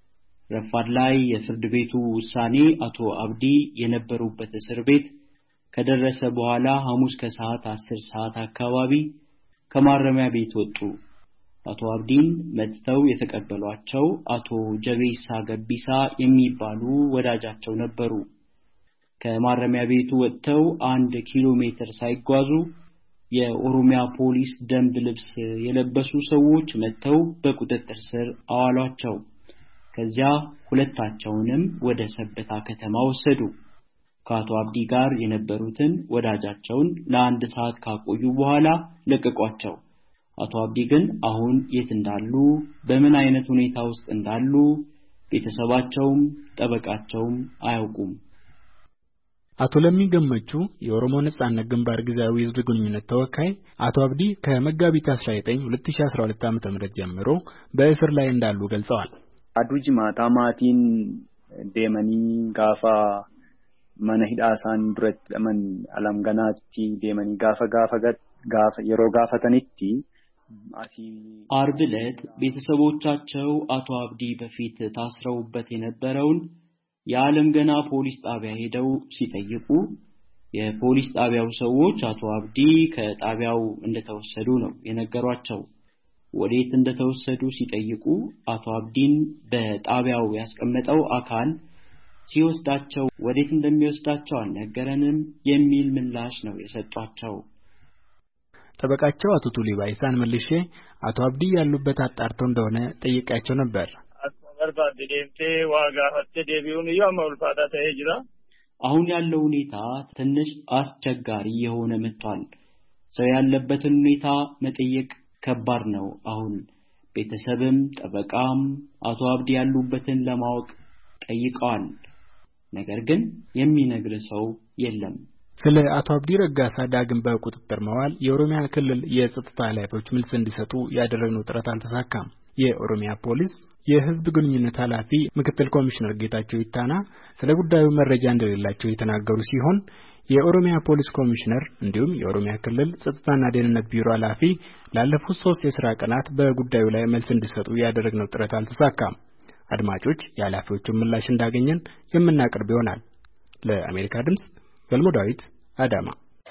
ረፋድ ላይ የፍርድ ቤቱ ውሳኔ አቶ አብዲ የነበሩበት እስር ቤት ከደረሰ በኋላ ሐሙስ ከሰዓት 10 ሰዓት አካባቢ ከማረሚያ ቤት ወጡ። አቶ አብዲን መጥተው የተቀበሏቸው አቶ ጀቤሳ ገቢሳ የሚባሉ ወዳጃቸው ነበሩ። ከማረሚያ ቤቱ ወጥተው 1 ኪሎ ሜትር ሳይጓዙ የኦሮሚያ ፖሊስ ደንብ ልብስ የለበሱ ሰዎች መጥተው በቁጥጥር ስር አዋሏቸው። ከዚያ ሁለታቸውንም ወደ ሰበታ ከተማ ወሰዱ። ከአቶ አብዲ ጋር የነበሩትን ወዳጃቸውን ለ1 ሰዓት ካቆዩ በኋላ ለቀቋቸው። አቶ አብዲ ግን አሁን የት እንዳሉ፣ በምን አይነት ሁኔታ ውስጥ እንዳሉ ቤተሰባቸውም ጠበቃቸውም አያውቁም። አቶ ለሚ ገመቹ የኦሮሞ ነጻነት ግንባር ጊዜያዊ ህዝብ ግንኙነት ተወካይ አቶ አብዲ ከመጋቢት 19 2012 ዓ.ም ጀምሮ በእስር ላይ እንዳሉ ገልጸዋል። አዱጂ ማታማቲን ደመኒ ጋፋ mana hidhaasan duratti aman alamganaatti deemanii gaafa yeroo gaafatanitti አርብ ዕለት ቤተሰቦቻቸው አቶ አብዲ በፊት ታስረውበት የነበረውን የዓለም ገና ፖሊስ ጣቢያ ሄደው ሲጠይቁ የፖሊስ ጣቢያው ሰዎች አቶ አብዲ ከጣቢያው እንደተወሰዱ ነው የነገሯቸው። ወዴት እንደተወሰዱ ሲጠይቁ አቶ አብዲን በጣቢያው ያስቀመጠው አካል ሲወስዳቸው ወዴት እንደሚወስዳቸው አልነገረንም የሚል ምላሽ ነው የሰጧቸው። ጠበቃቸው አቶ ቱሊ ባይሳን መልሼ አቶ አብዲ ያሉበት አጣርተው እንደሆነ ጠይቄያቸው ነበር። አሁን ያለው ሁኔታ ትንሽ አስቸጋሪ የሆነ መጥቷል። ሰው ያለበትን ሁኔታ መጠየቅ ከባድ ነው። አሁን ቤተሰብም ጠበቃም አቶ አብዲ ያሉበትን ለማወቅ ጠይቀዋል። ነገር ግን የሚነግር ሰው የለም። ስለ አቶ አብዲ ረጋሳ ዳግም በቁጥጥር መዋል የኦሮሚያ ክልል የጸጥታ ኃላፊዎች መልስ እንዲሰጡ ያደረግነው ጥረት አልተሳካም። የኦሮሚያ ፖሊስ የህዝብ ግንኙነት ኃላፊ ምክትል ኮሚሽነር ጌታቸው ይታና ስለ ጉዳዩ መረጃ እንደሌላቸው የተናገሩ ሲሆን የኦሮሚያ ፖሊስ ኮሚሽነር እንዲሁም የኦሮሚያ ክልል ጸጥታና ደህንነት ቢሮ ኃላፊ ላለፉት 3 የሥራ ቀናት በጉዳዩ ላይ መልስ እንዲሰጡ ያደረግነው ጥረት አልተሳካም። አድማጮች የኃላፊዎቹን ምላሽ እንዳገኘን የምናቀርብ ይሆናል። ለአሜሪካ ድምጽ ገልሞ ዳዊት አዳማ።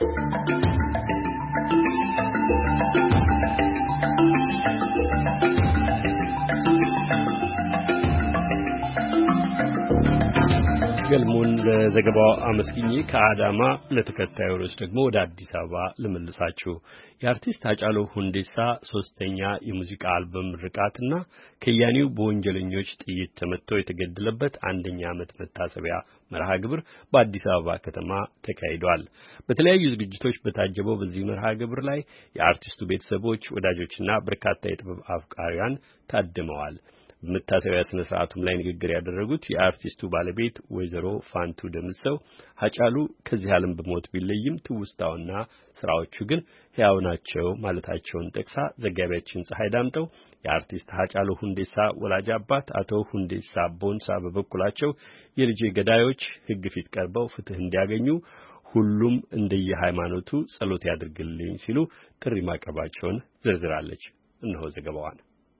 ገልሞን ለዘገባው አመስግኜ ከአዳማ ለተከታዩ ርዕስ ደግሞ ወደ አዲስ አበባ ልመልሳችሁ። የአርቲስት ሃጫሉ ሁንዴሳ ሶስተኛ የሙዚቃ አልበም ምርቃትና ከያኒው በወንጀለኞች ጥይት ተመትቶ የተገደለበት አንደኛ ዓመት መታሰቢያ መርሃ ግብር በአዲስ አበባ ከተማ ተካሂዷል። በተለያዩ ዝግጅቶች በታጀበው በዚህ መርሃ ግብር ላይ የአርቲስቱ ቤተሰቦች፣ ወዳጆችና በርካታ የጥበብ አፍቃሪያን ታድመዋል። በመታሰቢያ ስነ ስርዓቱም ላይ ንግግር ያደረጉት የአርቲስቱ ባለቤት ወይዘሮ ፋንቱ ደምሰው ሃጫሉ ከዚህ ዓለም በሞት ቢለይም ትውስታውና ስራዎቹ ግን ሕያው ናቸው ማለታቸውን ጠቅሳ ዘጋቢያችን ፀሐይ ዳምጠው የአርቲስት ሃጫሉ ሁንዴሳ ወላጅ አባት አቶ ሁንዴሳ ቦንሳ በበኩላቸው የልጄ ገዳዮች ሕግ ፊት ቀርበው ፍትህ እንዲያገኙ ሁሉም እንደየሃይማኖቱ ጸሎት ያድርግልኝ ሲሉ ጥሪ ማቅረባቸውን ዘርዝራለች። እነሆ ዘገባዋን።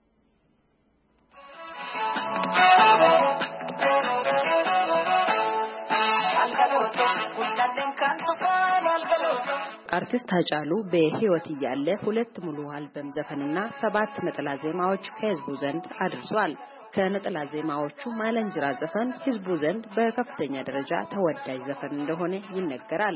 አርቲስት ሃጫሉ በህይወት እያለ 2 ሙሉ አልበም ዘፈንና 7 ነጠላ ዜማዎች ከህዝቡ ዘንድ አድርሷል። ከነጠላ ዜማዎቹ ማለንጅራ ዘፈን ህዝቡ ዘንድ በከፍተኛ ደረጃ ተወዳጅ ዘፈን እንደሆነ ይነገራል።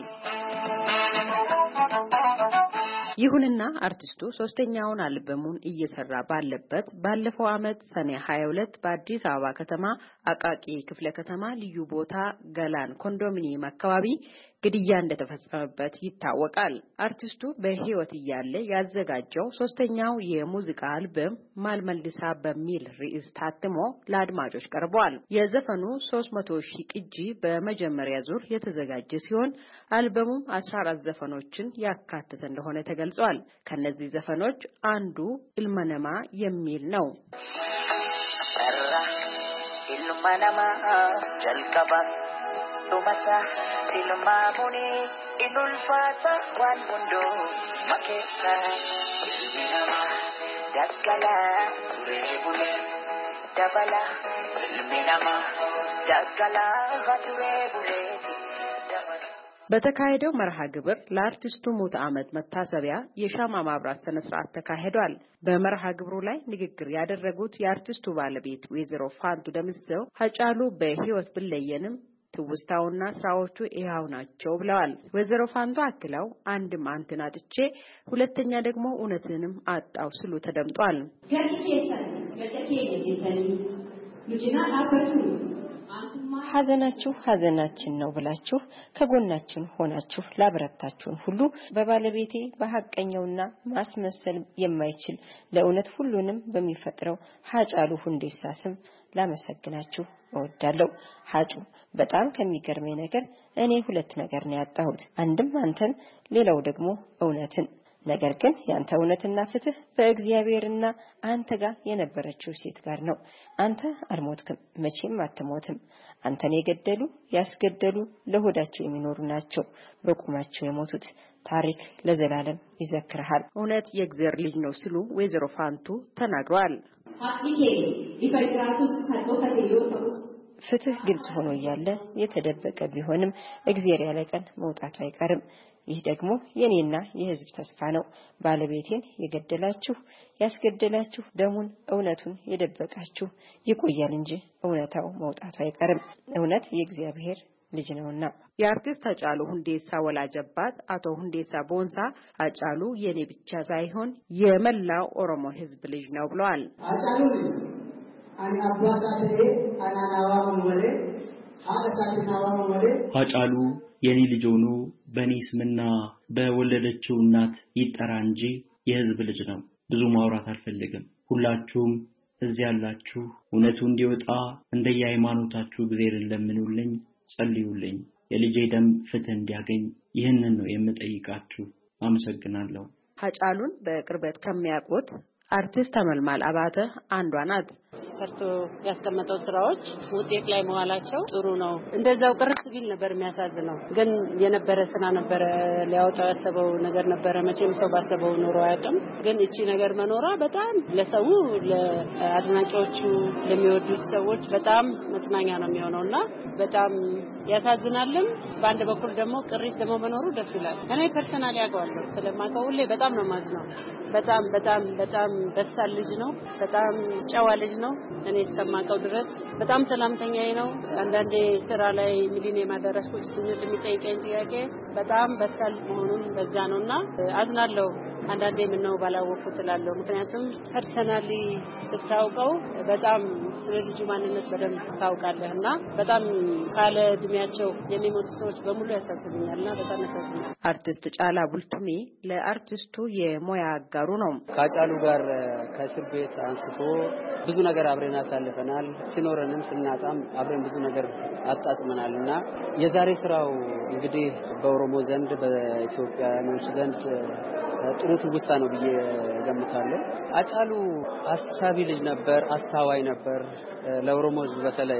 ይሁንና አርቲስቱ ሶስተኛውን አልበሙን እየሰራ ባለበት ባለፈው ዓመት ሰኔ 22 በአዲስ አበባ ከተማ አቃቂ ክፍለ ከተማ ልዩ ቦታ ገላን ኮንዶሚኒየም አካባቢ ግድያ እንደተፈጸመበት ይታወቃል። አርቲስቱ በህይወት እያለ ያዘጋጀው ሶስተኛው የሙዚቃ አልበም ማልመልሳ በሚል ርዕስ ታትሞ ለአድማጮች ቀርቧል። የዘፈኑ 300,000 ቅጂ በመጀመሪያ ዙር የተዘጋጀ ሲሆን አልበሙም 14 ዘፈኖችን ያካተተ እንደሆነ ተገልጿል። ከነዚህ ዘፈኖች አንዱ ኢልመነማ የሚል ነው። ኢልመነማ ጀልቀባ ቱመሳ ሲልማሙኒ ኢሉልፋታ ዋንጉንዶ መኬሳ ኢልመነማ ዳስከላ ቱሬቡሌ ደበላ ኢልመነማ ዳስከላ ቱሬቡሌ ደበላ። በተካሄደው መርሃ ግብር ለአርቲስቱ ሞት ዓመት መታሰቢያ የሻማ ማብራት ስነ ስርዓት ተካሂዷል። በመርሃ ግብሩ ላይ ንግግር ያደረጉት የአርቲስቱ ባለቤት ወይዘሮ ፋንቱ ደምሰው ሃጫሉ በህይወት ቢለየንም ትውስታውና ስራዎቹ ሕያው ናቸው ብለዋል። ወይዘሮ ፋንቱ አክለው አንድም አንተን አጥቼ ሁለተኛ ደግሞ እውነትንም አጣው ሲሉ ተደምጧል። ሐዘናችሁ ሐዘናችን ነው ብላችሁ ከጎናችን ሆናችሁ ላበረታችሁን ሁሉ በባለቤቴ በሐቀኛውና ማስመሰል የማይችል ለእውነት ሁሉንም በሚፈጥረው ሃጫሉ ሁንዴሳ ስም ላመሰግናችሁ እወዳለሁ። ሃጩ በጣም ከሚገርመኝ ነገር እኔ 2 ነገር ነው ያጣሁት። አንድም አንተን፣ ሌላው ደግሞ እውነትን። ነገር ግን ያንተ እውነትና ፍትህ በእግዚአብሔርና አንተ ጋር የነበረችው ሴት ጋር ነው። አንተ አልሞትክም፣ መቼም አትሞትም። አንተን የገደሉ ያስገደሉ ለሆዳቸው የሚኖሩ ናቸው በቁማቸው የሞቱት። ታሪክ ለዘላለም ይዘክርሃል። እውነት የእግዚአብሔር ልጅ ነው ሲሉ ወይዘሮ ፋንቱ ተናግረዋል። ፍትህ ግልጽ ሆኖ እያለ የተደበቀ ቢሆንም እግዚአብሔር ያለ ቀን መውጣቱ አይቀርም። ይህ ደግሞ የኔና የህዝብ ተስፋ ነው። ባለቤቴን የገደላችሁ ያስገደላችሁ ደሙን እውነቱን የደበቃችሁ ይቆያል እንጂ እውነታው መውጣቱ አይቀርም። እውነት የእግዚአብሔር ልጅ ነውና። የአርቲስት ሃጫሉ ሁንዴሳ ወላጅ አባት አቶ ሁንዴሳ ቦንሳ ሃጫሉ የኔ ብቻ ሳይሆን የመላው ኦሮሞ ህዝብ ልጅ ነው ብለዋል። ሃጫሉ ሃጫሉ የኔ ልጅ ሆኖ በኔ ስምና በወለደችው እናት ይጠራ እንጂ የህዝብ ልጅ ነው። ብዙ ማውራት አልፈልግም። ሁላችሁም እዚህ ያላችሁ እውነቱ እንዲወጣ እንደየሃይማኖታችሁ እግዚአብሔርን ለምኑልኝ፣ ጸልዩልኝ። የልጄ ደም ፍትህ እንዲያገኝ ይህንን ነው የምጠይቃችሁ። አመሰግናለሁ። ሃጫሉን በቅርበት ከሚያውቁት አርቲስት ተመልማል አባተ አንዷ ናት። ሰርቶ ያስቀመጠው ስራዎች ውጤት ላይ መዋላቸው ጥሩ ነው። እንደዛው ቅርስ ቢል ነበር የሚያሳዝነው። ግን የነበረ ስራ ነበረ፣ ሊያወጣው ያሰበው ነገር ነበረ። መቼም ሰው ባሰበው ኖሮ አያውቅም። ግን እቺ ነገር መኖሯ በጣም ለሰው ለአድናቂዎቹ ለሚወዱት ሰዎች በጣም መጽናኛ ነው የሚሆነውና በጣም ያሳዝናልም። በአንድ በኩል ደግሞ ቅሪት ደግሞ መኖሩ ደስ ይላል። እኔ ፐርሰናሊ ያውቀዋለሁ ስለማውቀው ሁሌ በጣም ነው ማዝነው። በጣም በጣም በጣም በሳል ልጅ ነው። በጣም ጨዋ ልጅ ነው። እኔ እስከማውቀው ድረስ በጣም ሰላምተኛዬ ነው። አንዳንዴ ስራ ላይ ሚሊኒየም አዳራሽ ቁጭ ስንል የሚጠይቀኝ ጥያቄ በጣም በሳል መሆኑን በዛ ነውና አዝናለሁ። አንዳንዴ ምን ነው ባላወቅኩት እላለሁ። ምክንያቱም ፐርሰናሊ ስታውቀው በጣም ስለ ልጁ ማንነት በደንብ ታውቃለህና በጣም ካለ እድሜያቸው የሚሞቱ ሰዎች በሙሉ ያሳዝኑኛልና በጣም ያሳዝናል። አርቲስት ጫላ ቡልቱሜ ለአርቲስቱ የሙያ አጋሩ ነው። ከጫሉ ጋር ከእስር ቤት አንስቶ ብዙ ነገር አብረን አሳልፈናል። ሲኖረንም ስናጣም አብረን ብዙ ነገር አጣጥመናልና የዛሬ ስራው እንግዲህ በኦሮሞ ዘንድ በኢትዮጵያኖች ዘንድ ጥሩ ትውስታ ነው ብዬ ገምታለሁ። አጫሉ አሳቢ ልጅ ነበር፣ አስተዋይ ነበር። ለኦሮሞ ሕዝብ በተለይ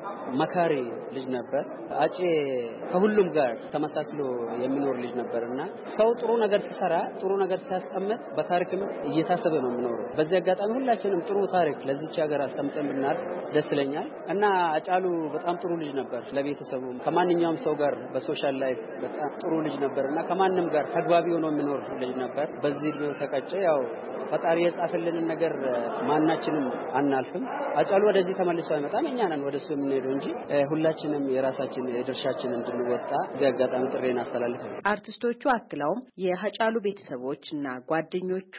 መካሪ ልጅ ነበር። አጬ ከሁሉም ጋር ተመሳስሎ የሚኖር ልጅ ነበርና ሰው ጥሩ ነገር ሲሰራ ጥሩ ነገር ሲያስቀምጥ በታሪክም እየታሰበ ነው የሚኖረው። በዚህ አጋጣሚ ሁላችንም ጥሩ ታሪክ ለዚች ሀገር አስቀምጠን ብናል ደስ ይለኛል እና አጫሉ በጣም ጥሩ ልጅ ነበር። ለቤተሰቡ ከማንኛውም ሰው ጋር በሶሻል ላይፍ በጣም ጥሩ ልጅ ነበርና ከማንም ጋር ተግባቢ ሆኖ የሚኖር ልጅ ነበር። በዚህ እድሜው ተቀጨ። ያው ፈጣሪ የጻፈልንን ነገር ማናችንም አናልፍም። አጫሉ ወደዚህ ተመልሶ አይመጣም። እኛ ነን ወደሱ የምንሄደው እንጂ ሁላችንም የራሳችን የድርሻችንን እንድንወጣ እዚህ አጋጣሚ ጥሬን አስተላልፋለሁ። አርቲስቶቹ አክለውም የሀጫሉ ቤተሰቦችና ጓደኞቹ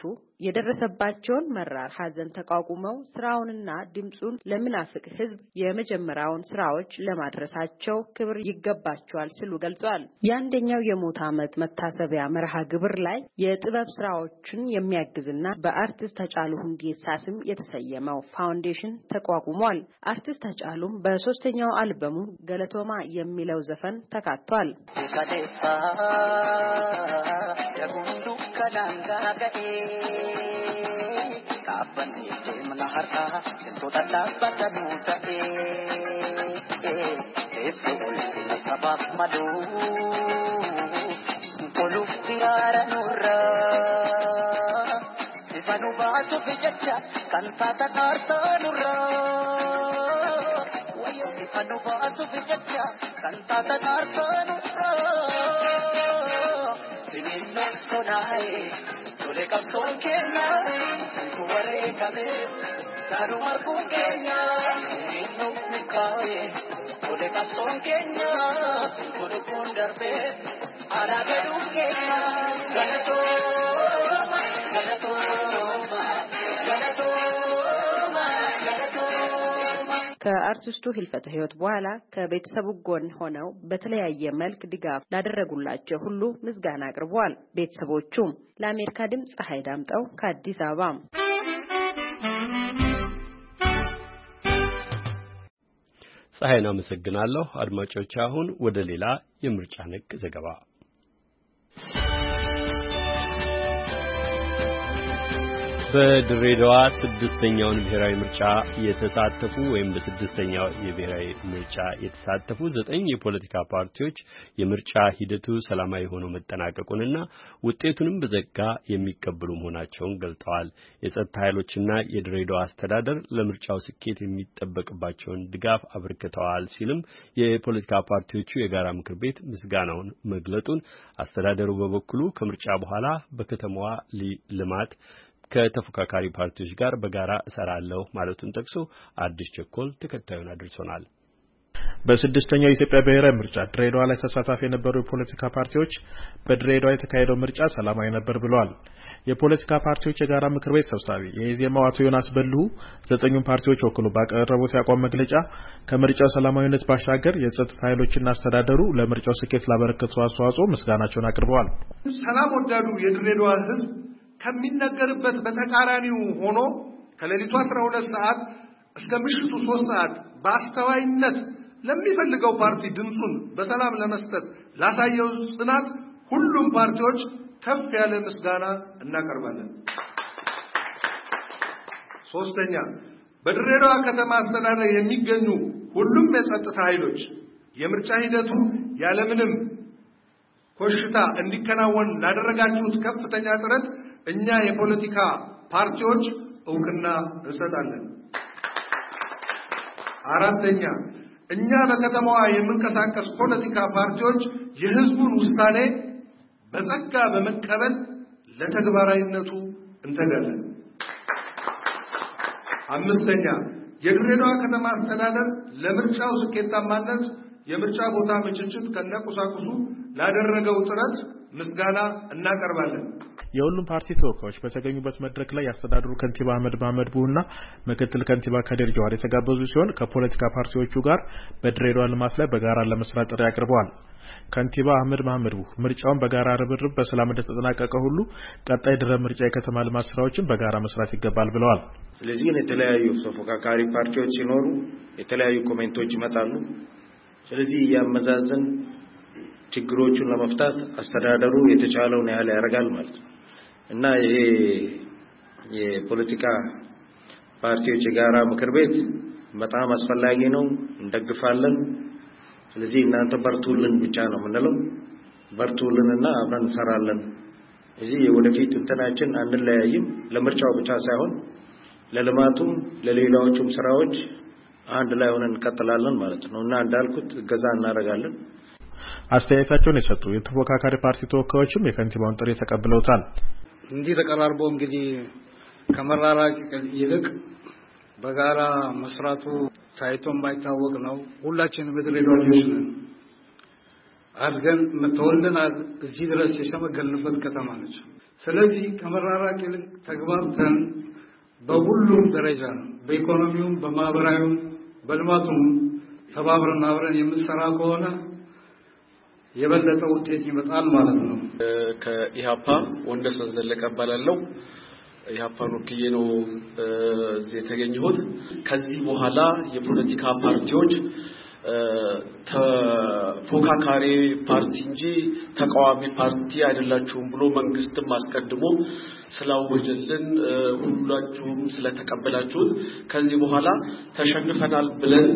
የደረሰባቸውን መራር ሐዘን ተቋቁመው ስራውንና ድምጹን ለምናፍቅ ሕዝብ የመጀመሪያውን ስራዎች ለማድረሳቸው ክብር ይገባቸዋል ሲሉ ገልጸዋል። የአንደኛው የሞት ዓመት መታሰቢያ መርሃ ግብር ላይ የጥበብ ስራዎችን የሚያግዝና በአርቲስት ሃጫሉ ሁንዴሳ ስም የተሰየመው ፋውንዴሽን ተቋቁሟል። አርቲስት ሃጫሉም በሶስተኛው አልበሙ ገለቶማ የሚለው ዘፈን ተካቷል። Kaapani deemna harkaa wantoota dhaabbatan ta'e eessa olfina sabaaf maluu oluuf xiraara nurraa ifa nu baasuuf jecha kan taatan aarsaa nurraa wayyo ifa nu baasuuf jecha kan taatan aarsaa nurraa sinillee sonaa'e. Tole kapson Kenya, kuware kame, daru marku Kenya, no mikaye. Tole kapson Kenya, kudu kundarbe, ala beru Kenya, ganato, ganato, ganato, ganato. ከአርቲስቱ ህልፈተ ህይወት በኋላ ከቤተሰቡ ጎን ሆነው በተለያየ መልክ ድጋፍ ላደረጉላቸው ሁሉ ምስጋና አቅርበዋል። ቤተሰቦቹም ለአሜሪካ ድምጽ ፀሐይ ዳምጠው ከአዲስ አበባ። ፀሐይን አመሰግናለሁ። አድማጮች አሁን ወደ ሌላ የምርጫ ነክ ዘገባ በድሬዳዋ ስድስተኛውን ብሔራዊ ምርጫ የተሳተፉ ወይም በስድስተኛው የብሔራዊ ምርጫ የተሳተፉ 9 የፖለቲካ ፓርቲዎች የምርጫ ሂደቱ ሰላማዊ ሆኖ መጠናቀቁንና ውጤቱንም በዘጋ የሚቀበሉ መሆናቸውን ገልጠዋል። የጸጥታ ኃይሎችና የድሬዳዋ አስተዳደር ለምርጫው ስኬት የሚጠበቅባቸውን ድጋፍ አበርክተዋል ሲልም የፖለቲካ ፓርቲዎቹ የጋራ ምክር ቤት ምስጋናውን መግለጡን፣ አስተዳደሩ በበኩሉ ከምርጫ በኋላ በከተማዋ ልማት ከተፎካካሪ ፓርቲዎች ጋር በጋራ እሰራለሁ ማለቱን ጠቅሶ አዲስ ቸኮል ተከታዩን አድርሶናል። በስድስተኛው የኢትዮጵያ ብሔራዊ ምርጫ ድሬዳዋ ላይ ተሳታፊ የነበሩ የፖለቲካ ፓርቲዎች በድሬዳዋ የተካሄደው ምርጫ ሰላማዊ ነበር ብለዋል። የፖለቲካ ፓርቲዎች የጋራ ምክር ቤት ሰብሳቢ የኢዜማው አቶ ዮናስ በልሁ 9ኙን ፓርቲዎች ወክሎ ባቀረቡት የአቋም መግለጫ ከምርጫው ሰላማዊነት ባሻገር የጸጥታ ኃይሎችና አስተዳደሩ ለምርጫው ስኬት ላበረከቱ አስተዋጽኦ ምስጋናቸውን አቅርበዋል። ሰላም ወዳዱ የድሬዳዋ ሕዝብ ከሚነገርበት በተቃራኒው ሆኖ ከሌሊቱ 12 ሰዓት እስከ ምሽቱ 3 ሰዓት በአስተዋይነት ለሚፈልገው ፓርቲ ድምጹን በሰላም ለመስጠት ላሳየው ጽናት ሁሉም ፓርቲዎች ከፍ ያለ ምስጋና እናቀርባለን። ሶስተኛ በድሬዳዋ ከተማ አስተዳደር የሚገኙ ሁሉም የጸጥታ ኃይሎች የምርጫ ሂደቱ ያለምንም ኮሽታ እንዲከናወን ላደረጋችሁት ከፍተኛ ጥረት እኛ የፖለቲካ ፓርቲዎች እውቅና እንሰጣለን። አራተኛ እኛ በከተማዋ የምንቀሳቀስ ፖለቲካ ፓርቲዎች የህዝቡን ውሳኔ በጸጋ በመቀበል ለተግባራዊነቱ እንተጋለን። አምስተኛ የድሬዳዋ ከተማ አስተዳደር ለምርጫው ስኬታማነት የምርጫ ቦታ ምችችት ከነቁሳቁሱ ላደረገው ጥረት ምስጋና እናቀርባለን። የሁሉም ፓርቲ ተወካዮች በተገኙበት መድረክ ላይ ያስተዳድሩ ከንቲባ አህመድ መሐመድ ቡና ምክትል ከንቲባ ከድር ጀዋር የተጋበዙ ሲሆን ከፖለቲካ ፓርቲዎቹ ጋር በድሬዳዋ ልማት ላይ በጋራ ለመስራት ጥሪ አቅርበዋል። ከንቲባ አህመድ መሐመድ ቡ ምርጫውን በጋራ ርብርብ በሰላም እንደተጠናቀቀ ሁሉ ቀጣይ ድረ ምርጫ የከተማ ልማት ስራዎችን በጋራ መስራት ይገባል ብለዋል። ስለዚህ የተለያዩ ተፎካካሪ ፓርቲዎች ሲኖሩ የተለያዩ ኮሜንቶች ይመጣሉ። ስለዚህ ያመዛዘን ችግሮቹን ለመፍታት አስተዳደሩ የተቻለውን ያህል ያደርጋል ማለት ነው እና ይሄ የፖለቲካ ፓርቲዎች የጋራ ምክር ቤት በጣም አስፈላጊ ነው፣ እንደግፋለን። ስለዚህ እናንተ በርቱልን ብቻ ነው የምንለው። በርቱልንና አብረን እንሰራለን። እዚህ ወደፊት እንትናችን አንለያይም። ለምርጫው ብቻ ሳይሆን ለልማቱም ለሌላዎቹም ስራዎች አንድ ላይ ሆነን እንቀጥላለን ማለት ነው እና እንዳልኩት እገዛ እናደርጋለን። አስተያየታቸውን የሰጡ የተፎካካሪ ፓርቲ ተወካዮችም የከንቲባውን ጥሪ ተቀብለውታል። እንዲህ ተቀራርቦ እንግዲህ ከመራራቅ ይልቅ በጋራ መስራቱ ታይቶ የማይታወቅ ነው። ሁላችንም በድሬዳዋ ልጆች ነን። አድገን ተወልደን እዚህ ድረስ የሸመገልንበት ከተማ ነች። ስለዚህ ከመራራቅ ይልቅ ተግባብተን በሁሉም ደረጃ በኢኮኖሚውም በማህበራዊውም በልማቱም ተባብረን አብረን የምንሰራ ከሆነ የበለጠ ውጤት ይመጣል ማለት ነው። ከኢሃፓ ወንደሰን ዘለቀ ባላለው ኢሃፓን ወክዬ ነው እዚህ የተገኘሁት። ከዚህ በኋላ የፖለቲካ ፓርቲዎች ተፎካካሪ ፓርቲ እንጂ ተቃዋሚ ፓርቲ አይደላችሁም ብሎ መንግስትም አስቀድሞ ስላወጀልን ሁላችሁም ስለተቀበላችሁት ከዚህ በኋላ ተሸንፈናል ብለን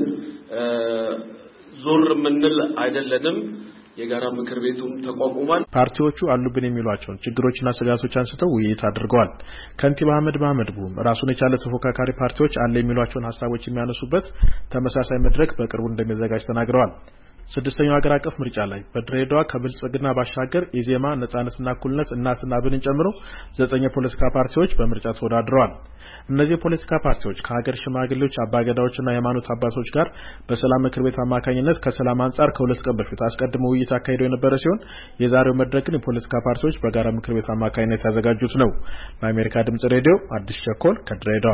ዞር ምንል አይደለንም። የጋራ ምክር ቤቱም ተቋቁሟል። ፓርቲዎቹ አሉብን የሚሏቸውን ችግሮችና ስጋቶች አንስተው ውይይት አድርገዋል። ከንቲባ አህመድ መሐመድ ቡ ራሱን የቻለ ተፎካካሪ ፓርቲዎች አለ የሚሏቸውን ሀሳቦች የሚያነሱበት ተመሳሳይ መድረክ በቅርቡ እንደሚዘጋጅ ተናግረዋል። ስድስተኛው ሀገር አቀፍ ምርጫ ላይ በድሬዳዋ ከብልጽግና ባሻገር ኢዜማ፣ ነጻነትና እኩልነት፣ እናትና አብንን ጨምሮ 9 የፖለቲካ ፓርቲዎች በምርጫ ተወዳድረዋል። እነዚህ የፖለቲካ ፓርቲዎች ከሀገር ሽማግሌዎች፣ አባገዳዎችና የሃይማኖት አባቶች ጋር በሰላም ምክር ቤት አማካኝነት ከሰላም አንጻር ከ2 ቀን በፊት አስቀድመው ውይይት አካሂደው የነበረ ሲሆን የዛሬው መድረክ ግን የፖለቲካ ፓርቲዎች በጋራ ምክር ቤት አማካኝነት ያዘጋጁት ነው። ለአሜሪካ ድምጽ ሬዲዮ አዲስ ቸኮል ከድሬዳዋ።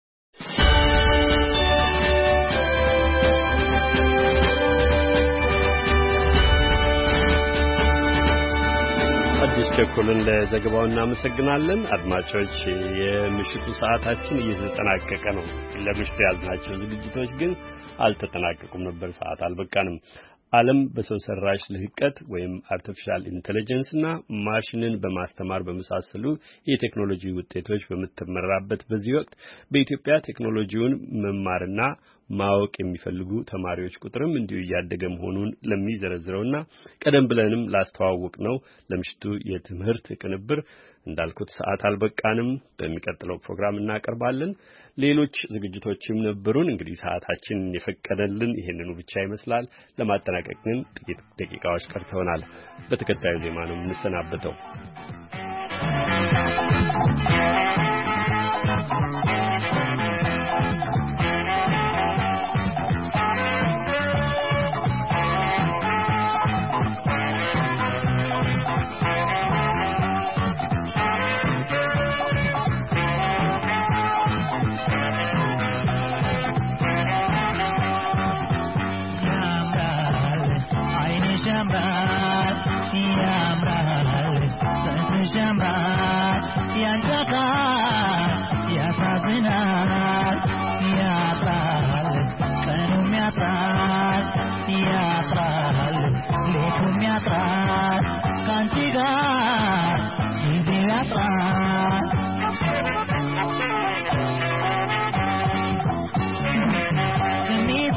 አዲስ ቸኮልን ለዘገባው እናመሰግናለን። አድማጮች የምሽቱ ሰዓታችን እየተጠናቀቀ ነው። ለምሽቱ ያዝናቸው ዝግጅቶች ግን አልተጠናቀቁም ነበር፣ ሰዓት አልበቃንም። ዓለም በሰው ሰራሽ ልህቀት ወይም አርቲፊሻል ኢንተለጀንስ እና ማሽንን በማስተማር በመሳሰሉ የቴክኖሎጂ ውጤቶች በመተመራበት በዚህ ወቅት በኢትዮጵያ ቴክኖሎጂውን መማርና ማወቅ የሚፈልጉ ተማሪዎች ቁጥርም እንዲሁ እያደገ መሆኑን ለሚዘረዝረውና ቀደም ብለንም ላስተዋወቅ ነው ለምሽቱ የትምህርት ቅንብር እንዳልኩት ሰዓት አልበቃንም። በሚቀጥለው ፕሮግራም እናቀርባለን። ሌሎች ዝግጅቶችም ነበሩን። እንግዲህ ሰዓታችን የፈቀደልን ይሄንኑ ብቻ ይመስላል። ለማጠናቀቅ ግን ጥቂት ደቂቃዎች ቀርተውናል። በተከታዩ ዜማ ነው የምንሰናበተው።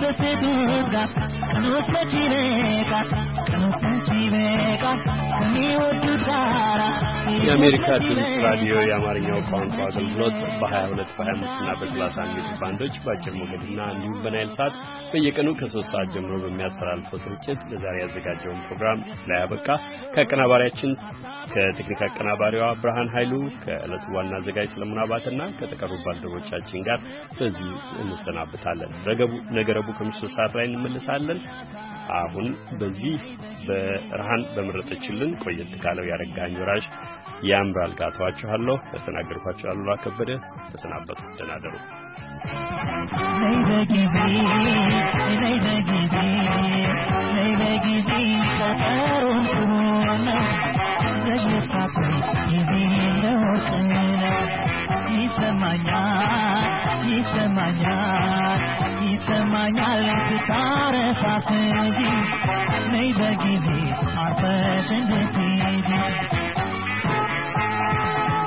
ከሚደሰቱት ቀኖች መች ይበቃል ቀኖች መች ይበቃል ከሚወዱት ጋራ የአሜሪካ ድምፅ ራዲዮ የአማርኛው ቋንቋ አገልግሎት በ22 በ25 እና በ31 ሜትር ባንዶች በአጭር ሞገድና እንዲሁም በናይል ሳት በየቀኑ ከ3 ሰዓት ጀምሮ በሚያስተላልፈው ስርጭት ለዛሬ ያዘጋጀውን ፕሮግራም ላይ ያበቃ። ከአቀናባሪያችን ከቴክኒክ አቀናባሪዋ ብርሃን ኃይሉ ከዕለቱ ዋና አዘጋጅ ሰለሞን አባተና ከተቀሩ ባልደረቦቻችን ጋር በዚሁ እንሰናብታለን። ነገ ረቡዕ ከምሽቱ ሰዓት ላይ እንመለሳለን። አሁን በዚህ በረሃን በመረጠችልን ቆየት ካለው ያረጋኝ ወራሽ ያምራል ጋቷችኋለሁ። ያስተናገድኳችሁ አሉላ ከበደ ተሰናበቱ። ደህና ደሩ። ይሰማኛል ስታረሳስጂ ነይ በጊዜ አርፈሽ እንድትሄጂ